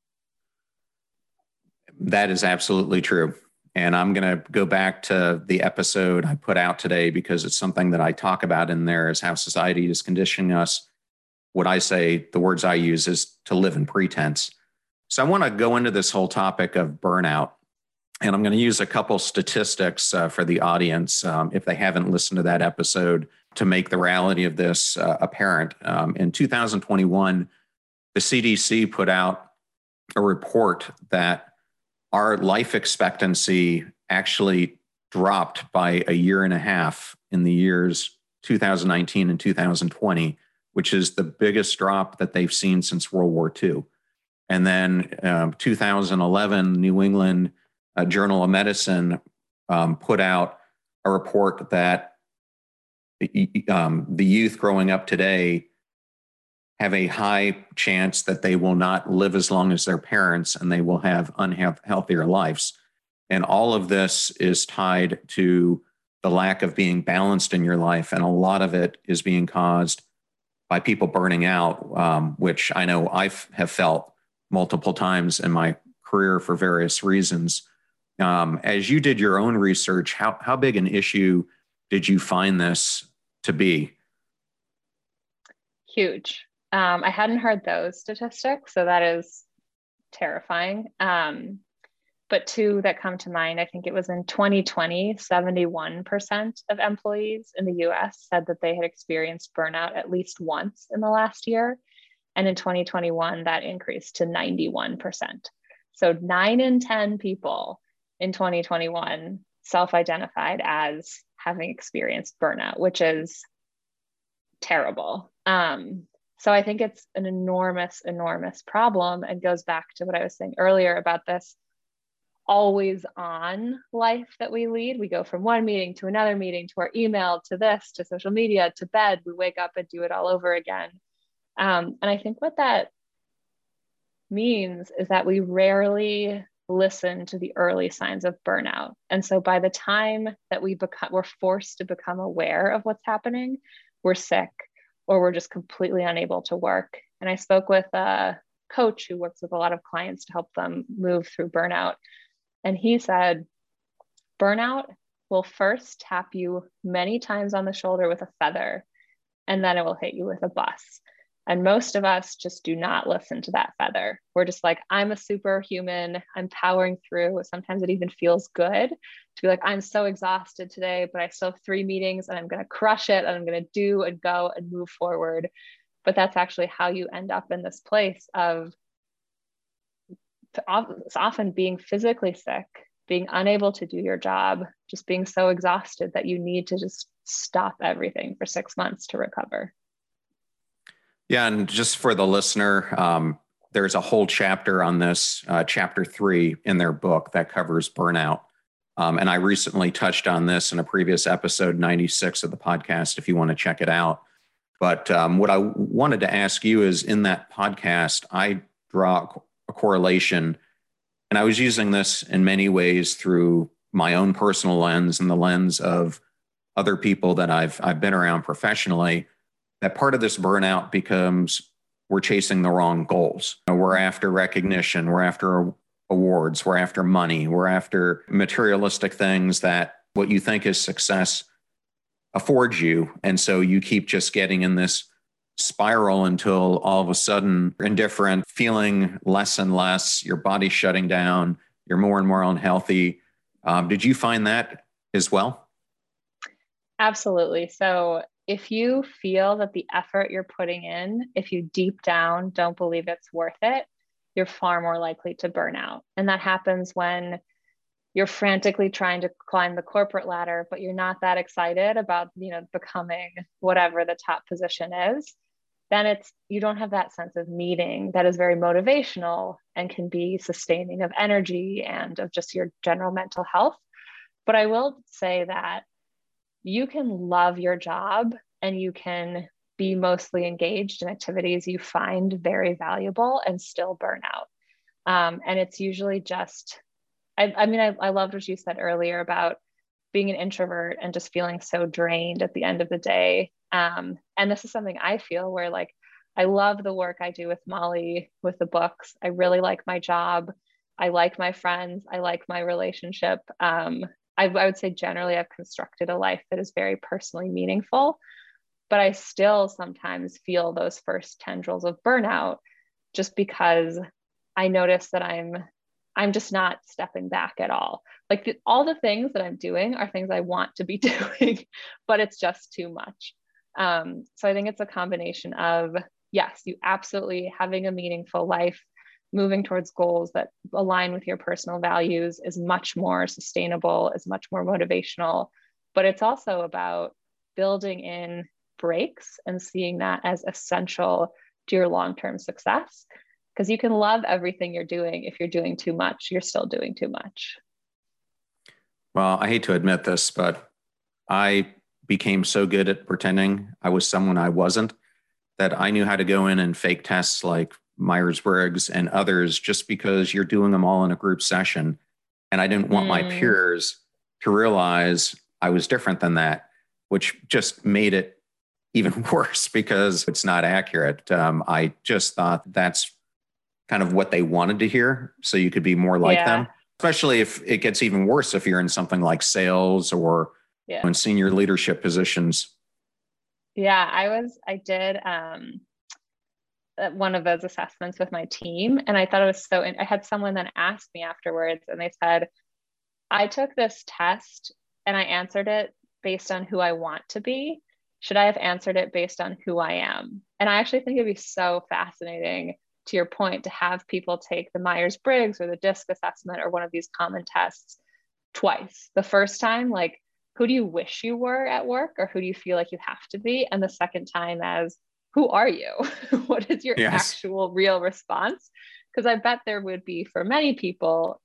That is absolutely true. And I'm going to go back to the episode I put out today because it's something that I talk about in there, is how society is conditioning us. What I say, the words I use, is to live in pretense. So I want to go into this whole topic of burnout. And I'm going to use a couple statistics uh, for the audience, um, if they haven't listened to that episode, to make the reality of this uh, apparent. Um, in two thousand twenty-one, the C D C put out a report that our life expectancy actually dropped by a year and a half in the years two thousand nineteen and two thousand twenty, which is the biggest drop that they've seen since World War Two. And then um, two thousand eleven, New England uh, Journal of Medicine um, put out a report that um, the youth growing up today have a high chance that they will not live as long as their parents and they will have unhealthier lives. And all of this is tied to the lack of being balanced in your life. And a lot of it is being caused by people burning out, um, which I know I have felt multiple times in my career for various reasons. Um, as you did your own research, how, how big an issue did you find this to be? Huge. Um, I hadn't heard those statistics, so that is terrifying. Um, but two that come to mind, I think it was in twenty twenty, seventy-one percent of employees in the U S said that they had experienced burnout at least once in the last year. And in twenty twenty-one, that increased to ninety-one percent. So nine in ten people in twenty twenty-one self-identified as having experienced burnout, which is terrible. Um, so I think it's an enormous, enormous problem, and goes back to what I was saying earlier about this always on life that we lead. We go from one meeting to another meeting, to our email, to this, to social media, to bed. We wake up and do it all over again. Um, and I think what that means is that we rarely listen to the early signs of burnout. And so by the time that we become, we're forced to become aware of what's happening, we're sick or we're just completely unable to work. And I spoke with a coach who works with a lot of clients to help them move through burnout. And he said, burnout will first tap you many times on the shoulder with a feather, and then it will hit you with a bus. And most of us just do not listen to that feather. We're just like, I'm a superhuman. I'm powering through. Sometimes it even feels good to be like, I'm so exhausted today, but I still have three meetings and I'm going to crush it and I'm going to do and go and move forward. But that's actually how you end up in this place of it's often being physically sick, being unable to do your job, just being so exhausted that you need to just stop everything for six months to recover. Yeah. And just for the listener, um, there's a whole chapter on this, uh, chapter three in their book that covers burnout. Um, and I recently touched on this in a previous episode, ninety-six of the podcast, if you want to check it out. But um, what I wanted to ask you is, in that podcast, I draw a correlation, and I was using this in many ways through my own personal lens and the lens of other people that I've I've been around professionally, that part of this burnout becomes we're chasing the wrong goals. You know, we're after recognition, we're after awards, we're after money, we're after materialistic things that what you think is success affords you. And so you keep just getting in this spiral until all of a sudden you're indifferent, feeling less and less, your body's shutting down, you're more and more unhealthy. Um, did you find that as well? Absolutely. So if you feel that the effort you're putting in, if you deep down don't believe it's worth it, you're far more likely to burn out. And that happens when you're frantically trying to climb the corporate ladder, but you're not that excited about, you know, becoming whatever the top position is. Then it's, you don't have that sense of meaning that is very motivational and can be sustaining of energy and of just your general mental health. But I will say that you can love your job and you can be mostly engaged in activities you find very valuable and still burn out. Um, and it's usually just, I, I mean, I, I loved what you said earlier about being an introvert and just feeling so drained at the end of the day. Um, and this is something I feel where, like, I love the work I do with Molly, with the books. I really like my job. I like my friends. I like my relationship. Um, I, I would say generally I've constructed a life that is very personally meaningful, but I still sometimes feel those first tendrils of burnout just because I notice that I'm I'm just not stepping back at all. Like the, all the things that I'm doing are things I want to be doing, but it's just too much. Um, so I think it's a combination of, yes, you absolutely having a meaningful life, moving towards goals that align with your personal values is much more sustainable, is much more motivational, but it's also about building in breaks and seeing that as essential to your long-term success. Because you can love everything you're doing. If you're doing too much, you're still doing too much. Well, I hate to admit this, but I became so good at pretending I was someone I wasn't that I knew how to go in and fake tests like Myers-Briggs and others just because you're doing them all in a group session. And I didn't want mm. my peers to realize I was different than that, which just made it even worse because it's not accurate. Um, I just thought that's kind of what they wanted to hear, so you could be more like yeah. them, especially if it gets even worse if you're in something like sales or yeah. in senior leadership positions. Yeah, I was, I did um, one of those assessments with my team, and I thought it was so, I had someone then ask me afterwards, and they said, I took this test and I answered it based on who I want to be. Should I have answered it based on who I am? And I actually think it'd be so fascinating, to your point, to have people take the Myers-Briggs or the DISC assessment or one of these common tests twice. The first time, like, who do you wish you were at work, or who do you feel like you have to be? And the second time as, who are you? What is your yes. actual real response? Because I bet there would be, for many people,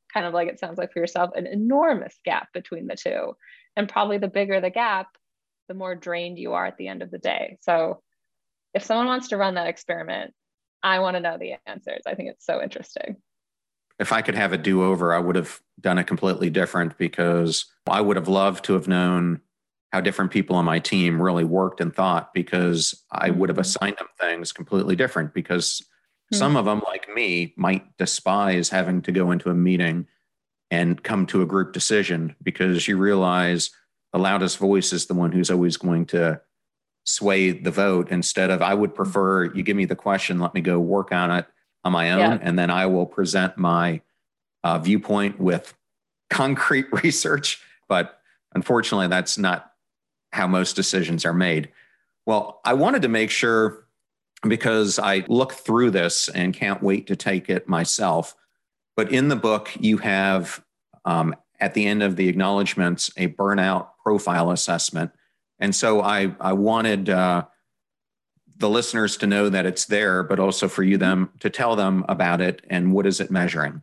kind of like it sounds like for yourself, an enormous gap between the two. And probably the bigger the gap, the more drained you are at the end of the day. So if someone wants to run that experiment, I want to know the answers. I think it's so interesting. If I could have a do-over, I would have done it completely different, because I would have loved to have known how different people on my team really worked and thought, because I mm-hmm. would have assigned them things completely different, because mm-hmm. some of them, like me, might despise having to go into a meeting and come to a group decision, because you realize the loudest voice is the one who's always going to sway the vote, instead of, I would prefer you give me the question, let me go work on it on my own, yeah. and then I will present my uh, viewpoint with concrete research. But unfortunately, that's not how most decisions are made. Well, I wanted to make sure, because I looked through this and can't wait to take it myself, but in the book, you have, um, at the end of the acknowledgments, a burnout profile assessment. And so I, I wanted uh, the listeners to know that it's there, but also for you them to tell them about it and what is it measuring?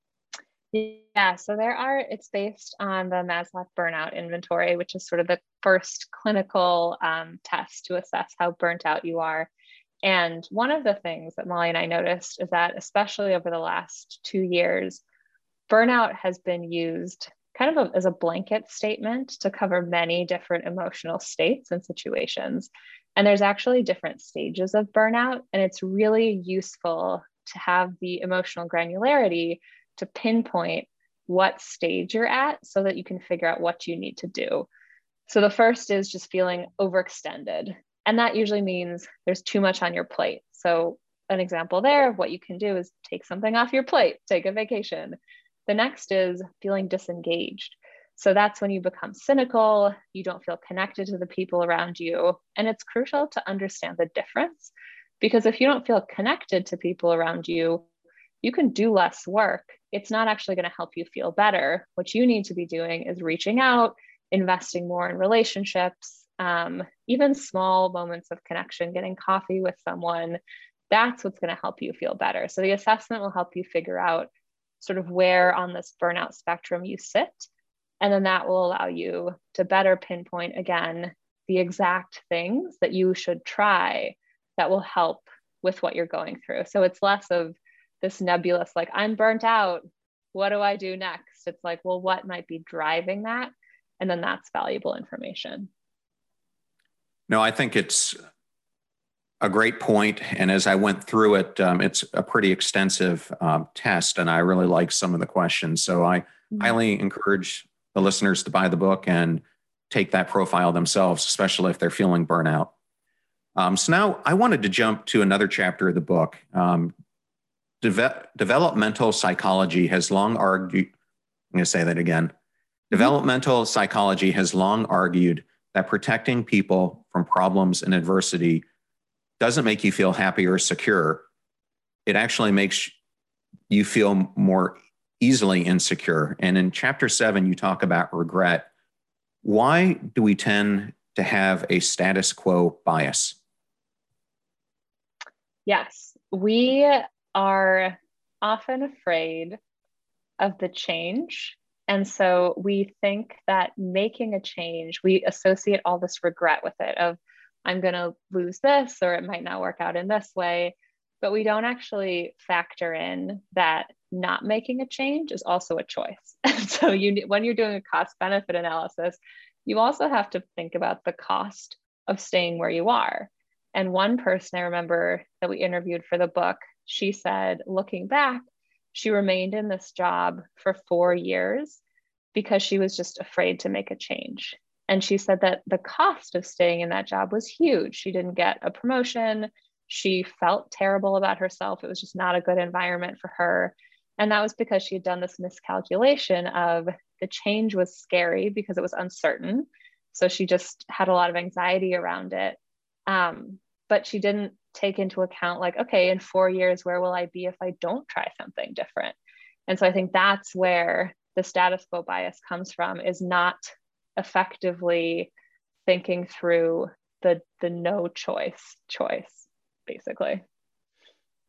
Yeah, so there are, it's based on the Maslach burnout inventory, which is sort of the first clinical um, test to assess how burnt out you are. And one of the things that Molly and I noticed is that, especially over the last two years, burnout has been used kind of a, as a blanket statement to cover many different emotional states and situations. And there's actually different stages of burnout. And it's really useful to have the emotional granularity to pinpoint what stage you're at so that you can figure out what you need to do. So the first is just feeling overextended. And that usually means there's too much on your plate. So an example there of what you can do is take something off your plate, take a vacation. The next is feeling disengaged. So that's when you become cynical, you don't feel connected to the people around you. And it's crucial to understand the difference, because if you don't feel connected to people around you, you can do less work. It's not actually going to help you feel better. What you need to be doing is reaching out, investing more in relationships, um, even small moments of connection, getting coffee with someone. That's what's going to help you feel better. So the assessment will help you figure out sort of where on this burnout spectrum you sit. And then that will allow you to better pinpoint, again, the exact things that you should try that will help with what you're going through. So it's less of this nebulous, like, I'm burnt out, what do I do next? It's like, well, what might be driving that? And then that's valuable information. No, I think it's a great point. And as I went through it, um, it's a pretty extensive um, test, and I really like some of the questions. So I mm-hmm. highly encourage the listeners to buy the book and take that profile themselves, especially if they're feeling burnout. Um, so now I wanted to jump to another chapter of the book. Um, Deve- developmental psychology has long argued, I'm going to say that again. Mm-hmm. Developmental psychology has long argued that protecting people from problems and adversity doesn't make you feel happy or secure. It actually makes you feel more easily insecure. And in chapter seven, you talk about regret. Why do we tend to have a status quo bias? Yes, we are often afraid of the change. And so we think that making a change, we associate all this regret with it of, I'm going to lose this, or it might not work out in this way. But we don't actually factor in that not making a change is also a choice. And so you, when you're doing a cost benefit analysis, you also have to think about the cost of staying where you are. And one person I remember that we interviewed for the book, she said, looking back, she remained in this job for four years because she was just afraid to make a change. And she said that the cost of staying in that job was huge. She didn't get a promotion. She felt terrible about herself. It was just not a good environment for her. And that was because she had done this miscalculation of the change was scary because it was uncertain. So she just had a lot of anxiety around it. Um, but she didn't take into account, like, okay, in four years, where will I be if I don't try something different? And so I think that's where the status quo bias comes from, is not effectively thinking through the, the no choice choice, basically.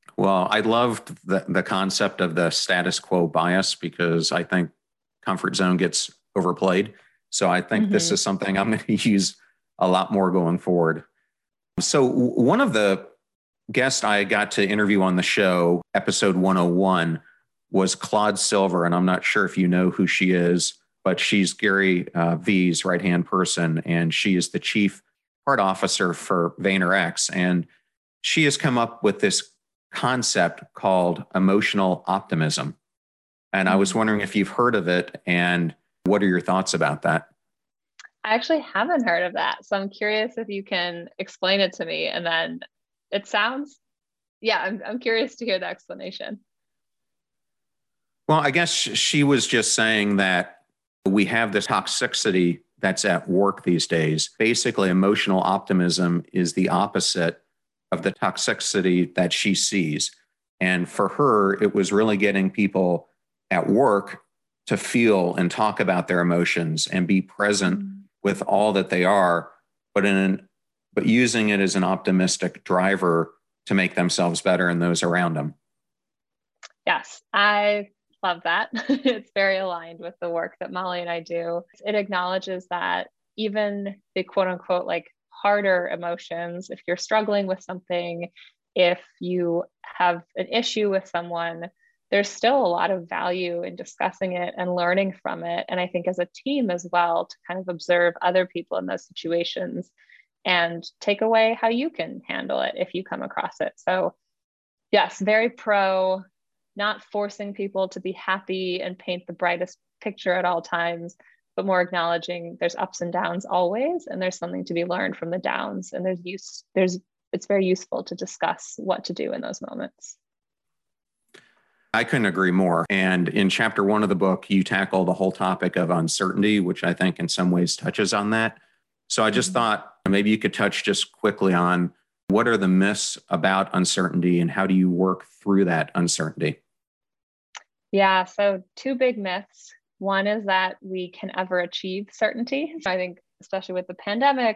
Well, I loved the, the concept of the status quo bias because I think comfort zone gets overplayed. So I think this Mm-hmm. is something I'm going to use a lot more going forward. So one of the guests I got to interview on the show, episode one oh one, was Claude Silver. And I'm not sure if you know who she is, but she's Gary uh, Vee's right-hand person. And she is the chief heart officer for VaynerX. And she has come up with this concept called emotional optimism. And I was wondering if you've heard of it and what are your thoughts about that? I actually haven't heard of that. So I'm curious if you can explain it to me. And then it sounds, yeah, I'm, I'm curious to hear the explanation. Well, I guess she was just saying that we have this toxicity that's at work these days. Basically, emotional optimism is the opposite of the toxicity that she sees. And for her, it was really getting people at work to feel and talk about their emotions and be present mm. with all that they are, but in an, but using it as an optimistic driver to make themselves better and those around them. Yes, I love that. It's very aligned with the work that Molly and I do. It acknowledges that even the quote unquote like harder emotions, if you're struggling with something, if you have an issue with someone, there's still a lot of value in discussing it and learning from it. And I think as a team as well, to kind of observe other people in those situations and take away how you can handle it if you come across it. So yes, very pro, not forcing people to be happy and paint the brightest picture at all times, but more acknowledging there's ups and downs always, and there's something to be learned from the downs. And there's use, there's, it's very useful to discuss what to do in those moments. I couldn't agree more. And in chapter one of the book, you tackle the whole topic of uncertainty, which I think in some ways touches on that. So I just mm-hmm. thought maybe you could touch just quickly on what are the myths about uncertainty and how do you work through that uncertainty? Yeah, so two big myths. One is that we can ever achieve certainty. So I think, especially with the pandemic,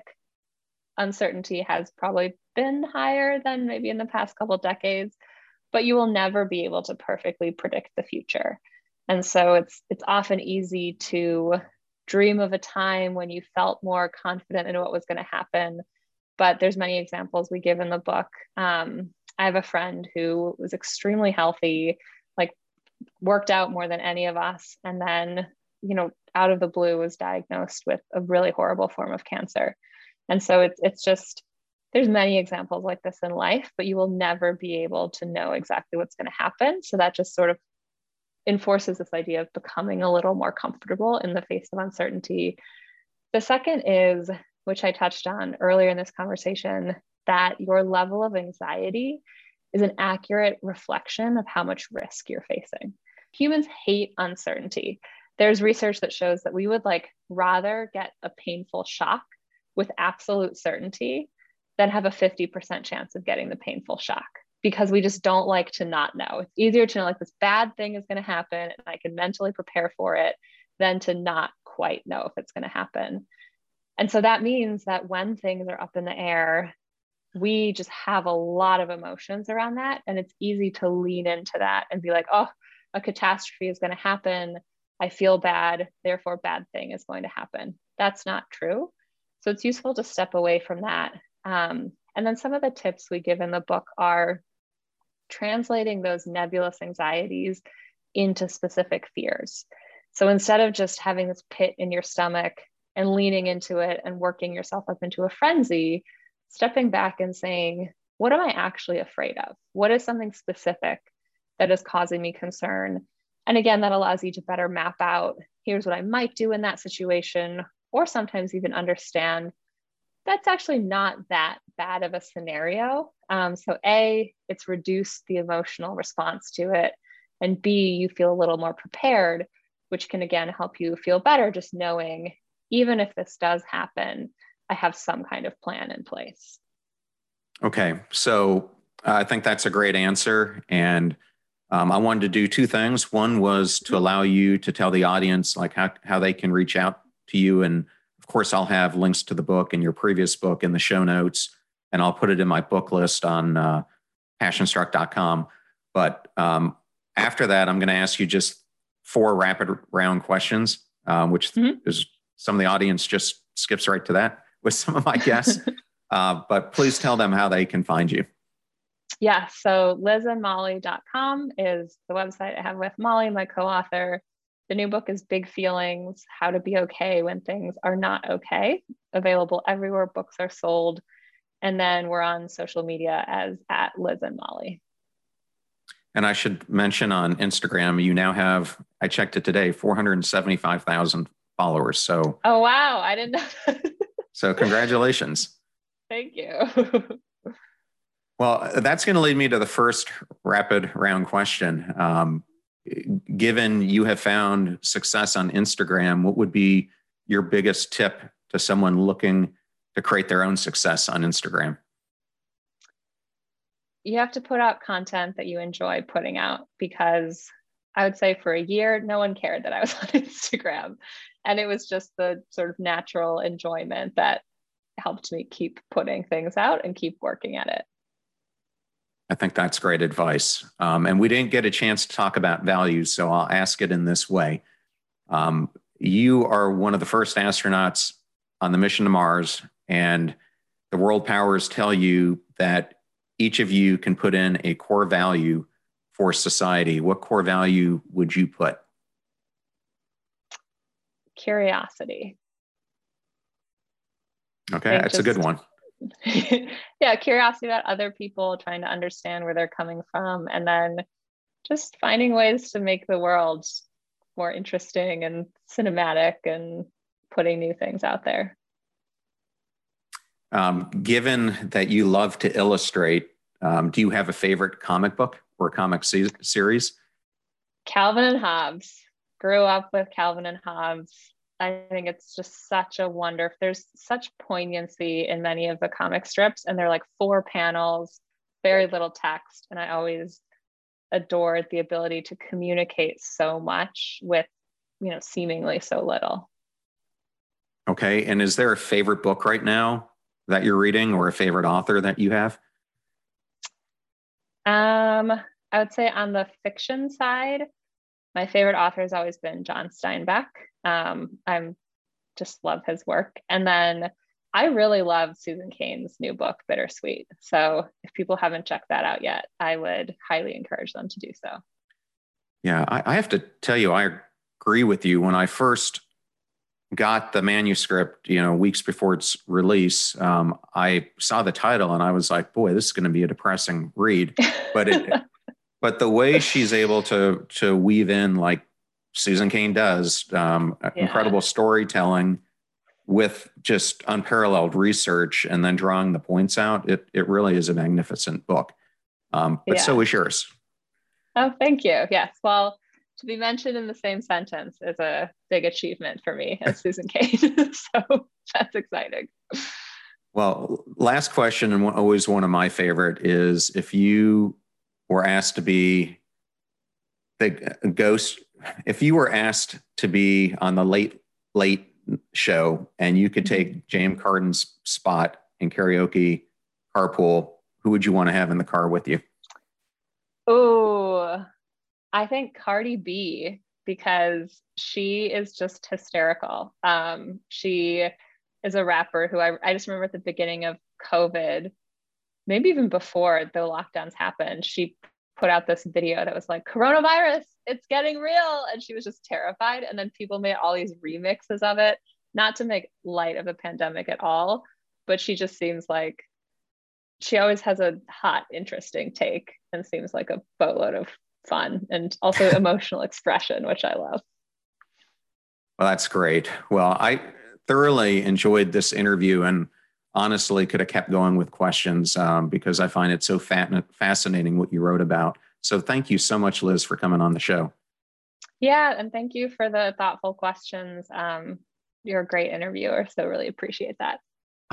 uncertainty has probably been higher than maybe in the past couple of decades, but you will never be able to perfectly predict the future. And so it's it's often easy to dream of a time when you felt more confident in what was going to happen. But there's many examples we give in the book. Um, I have a friend who was extremely healthy, like worked out more than any of us. And then, you know, out of the blue was diagnosed with a really horrible form of cancer. And so it's it's just, there's many examples like this in life, but you will never be able to know exactly what's going to happen. So that just sort of enforces this idea of becoming a little more comfortable in the face of uncertainty. The second is, which I touched on earlier in this conversation, that your level of anxiety is an accurate reflection of how much risk you're facing. Humans hate uncertainty. There's research that shows that we would like rather get a painful shock with absolute certainty than have a fifty percent chance of getting the painful shock, because we just don't like to not know. It's easier to know like this bad thing is going to happen and I can mentally prepare for it than to not quite know if it's going to happen. And so that means that when things are up in the air, we just have a lot of emotions around that. And it's easy to lean into that and be like, oh, a catastrophe is going to happen. I feel bad, therefore bad thing is going to happen. That's not true. So it's useful to step away from that. Um, and then some of the tips we give in the book are translating those nebulous anxieties into specific fears. So instead of just having this pit in your stomach and leaning into it and working yourself up into a frenzy, stepping back and saying, what am I actually afraid of? What is something specific that is causing me concern? And again, that allows you to better map out, here's what I might do in that situation, or sometimes even understand that's actually not that bad of a scenario. Um, so A, it's reduced the emotional response to it. And B, you feel a little more prepared, which can again help you feel better just knowing, even if this does happen, I have some kind of plan in place. Okay, so uh, I think that's a great answer. And um, I wanted to do two things. One was to allow you to tell the audience like how, how they can reach out to you. And of course, I'll have links to the book and your previous book in the show notes, and I'll put it in my book list on uh, passionstruck dot com. But um, after that, I'm going to ask you just four rapid round questions, um, which mm-hmm. is some of the audience just skips right to that with some of my guests. uh, but please tell them how they can find you. Yeah, so liz and molly dot com is the website I have with Molly, my co-author. The new book is Big Feelings, How to Be Okay When Things Are Not Okay, available everywhere books are sold. And then we're on social media as at Liz and Molly. And I should mention on Instagram, you now have, I checked it today, four hundred seventy-five thousand followers. So, oh, wow. I didn't know that. So congratulations. Thank you. Well, that's going to lead me to the first rapid round question. Um, given you have found success on Instagram, what would be your biggest tip to someone looking to create their own success on Instagram? You have to put out content that you enjoy putting out, because I would say for a year, no one cared that I was on Instagram. And it was just the sort of natural enjoyment that helped me keep putting things out and keep working at it. I think that's great advice. Um, and we didn't get a chance to talk about values, so I'll ask it in this way. Um, you are one of the first astronauts on the mission to Mars, and the world powers tell you that each of you can put in a core value for society. What core value would you put? Curiosity. Okay, that's just a good one. Yeah, curiosity about other people, trying to understand where they're coming from, and then just finding ways to make the world more interesting and cinematic and putting new things out there. Um, given that you love to illustrate, um, do you have a favorite comic book or comic se- series? Calvin and Hobbes. Grew up with Calvin and Hobbes. I think it's just such a wonder. There's such poignancy in many of the comic strips, and they're like four panels, very little text. And I always adored the ability to communicate so much with, you know, seemingly so little. Okay. And is there a favorite book right now that you're reading, or a favorite author that you have? Um, I would say on the fiction side, my favorite author has always been John Steinbeck. Um, I'm just love his work. And then I really love Susan Cain's new book, Bittersweet. So if people haven't checked that out yet, I would highly encourage them to do so. Yeah, I, I have to tell you, I agree with you. When I first got the manuscript, you know, weeks before its release, um, I saw the title and I was like, boy, this is going to be a depressing read. But it, but the way she's able to to weave in, like Susan Cain does, um, yeah. incredible storytelling with just unparalleled research, and then drawing the points out, it it really is a magnificent book. Um, but yeah. So is yours. Oh, thank you. Yes. Well, to be mentioned in the same sentence is a big achievement for me as Susan Cain. So that's exciting. Well, last question, and always one of my favorite, is if you were asked to be the ghost, if you were asked to be on the late, late show and you could take James Carden's spot in karaoke carpool, who would you want to have in the car with you? Oh, I think Cardi B, because she is just hysterical. Um, she is a rapper who I, I just remember at the beginning of COVID, maybe even before the lockdowns happened, she put out this video that was like, coronavirus, it's getting real. And she was just terrified. And then people made all these remixes of it, not to make light of the pandemic at all, but she just seems like she always has a hot, interesting take and seems like a boatload of fun and also emotional expression, which I love. Well, that's great. Well, I thoroughly enjoyed this interview, and honestly could have kept going with questions um, because I find it so fat- fascinating what you wrote about. So thank you so much, Liz, for coming on the show. Yeah, and thank you for the thoughtful questions. Um, you're a great interviewer, so really appreciate that.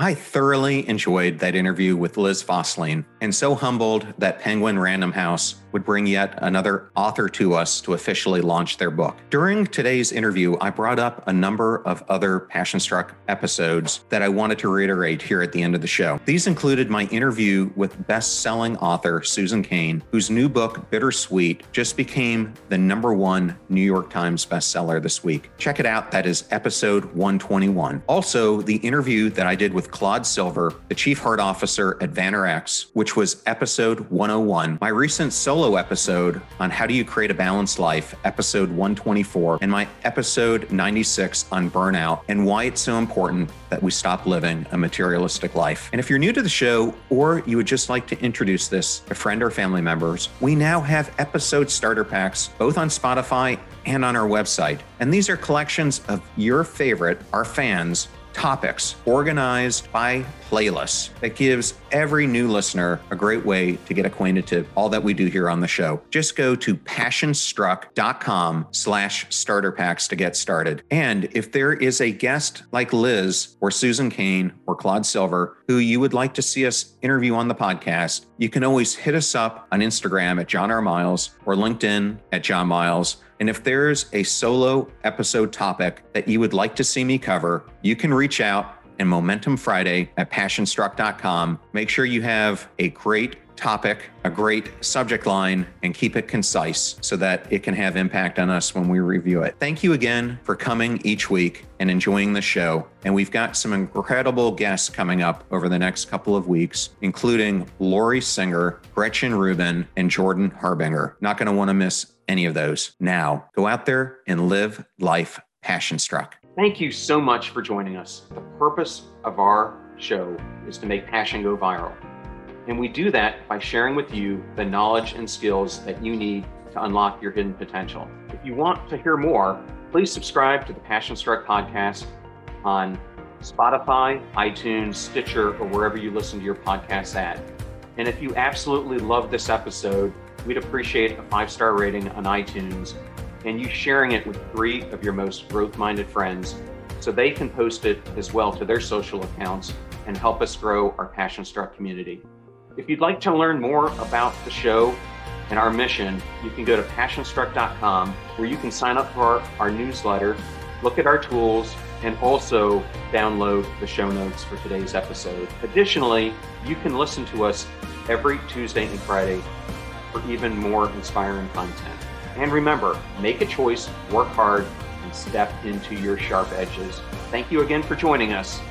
I thoroughly enjoyed that interview with Liz Fosslien, and so humbled that Penguin Random House would bring yet another author to us to officially launch their book. During today's interview, I brought up a number of other Passion Struck episodes that I wanted to reiterate here at the end of the show. These included my interview with best-selling author Susan Cain, whose new book, Bittersweet, just became the number one New York Times bestseller this week. Check it out. That is episode one twenty-one. Also, the interview that I did with Claude Silver, the Chief Heart Officer at VaynerX, which was episode one oh one. My recent solo episode on how do you create a balanced life, episode one twenty-four, and my episode ninety-six on burnout and why it's so important that we stop living a materialistic life. And if you're new to the show, or you would just like to introduce this to friend or family members, we now have episode starter packs, both on Spotify and on our website. And these are collections of your favorite, our fans, topics organized by playlists that gives every new listener a great way to get acquainted to all that we do here on the show. Just go to passionstruck.com slash starter packs to get started. And if there is a guest like Liz or Susan Cain or Claude Silver who you would like to see us interview on the podcast, you can always hit us up on Instagram at John R. Miles or LinkedIn at John Miles. And if there's a solo episode topic that you would like to see me cover, you can reach out in Momentum Friday at passionstruck dot com. Make sure you have a great topic, a great subject line, and keep it concise so that it can have impact on us when we review it. Thank you again for coming each week and enjoying the show. And we've got some incredible guests coming up over the next couple of weeks, including Lori Singer, Gretchen Rubin, and Jordan Harbinger. Not going to want to miss any of those. Now, go out there and live life passion struck. Thank you so much for joining us. The purpose of our show is to make passion go viral. And we do that by sharing with you the knowledge and skills that you need to unlock your hidden potential. If you want to hear more, please subscribe to the Passion Struck podcast on Spotify, iTunes, Stitcher, or wherever you listen to your podcasts at. And if you absolutely love this episode, we'd appreciate a five-star rating on iTunes and you sharing it with three of your most growth-minded friends so they can post it as well to their social accounts and help us grow our Passion Struck community. If you'd like to learn more about the show and our mission, you can go to passion struck dot com where you can sign up for our, our newsletter, look at our tools, and also download the show notes for today's episode. Additionally, you can listen to us every Tuesday and Friday for even more inspiring content. And remember, make a choice, work hard, and step into your sharp edges. Thank you again for joining us.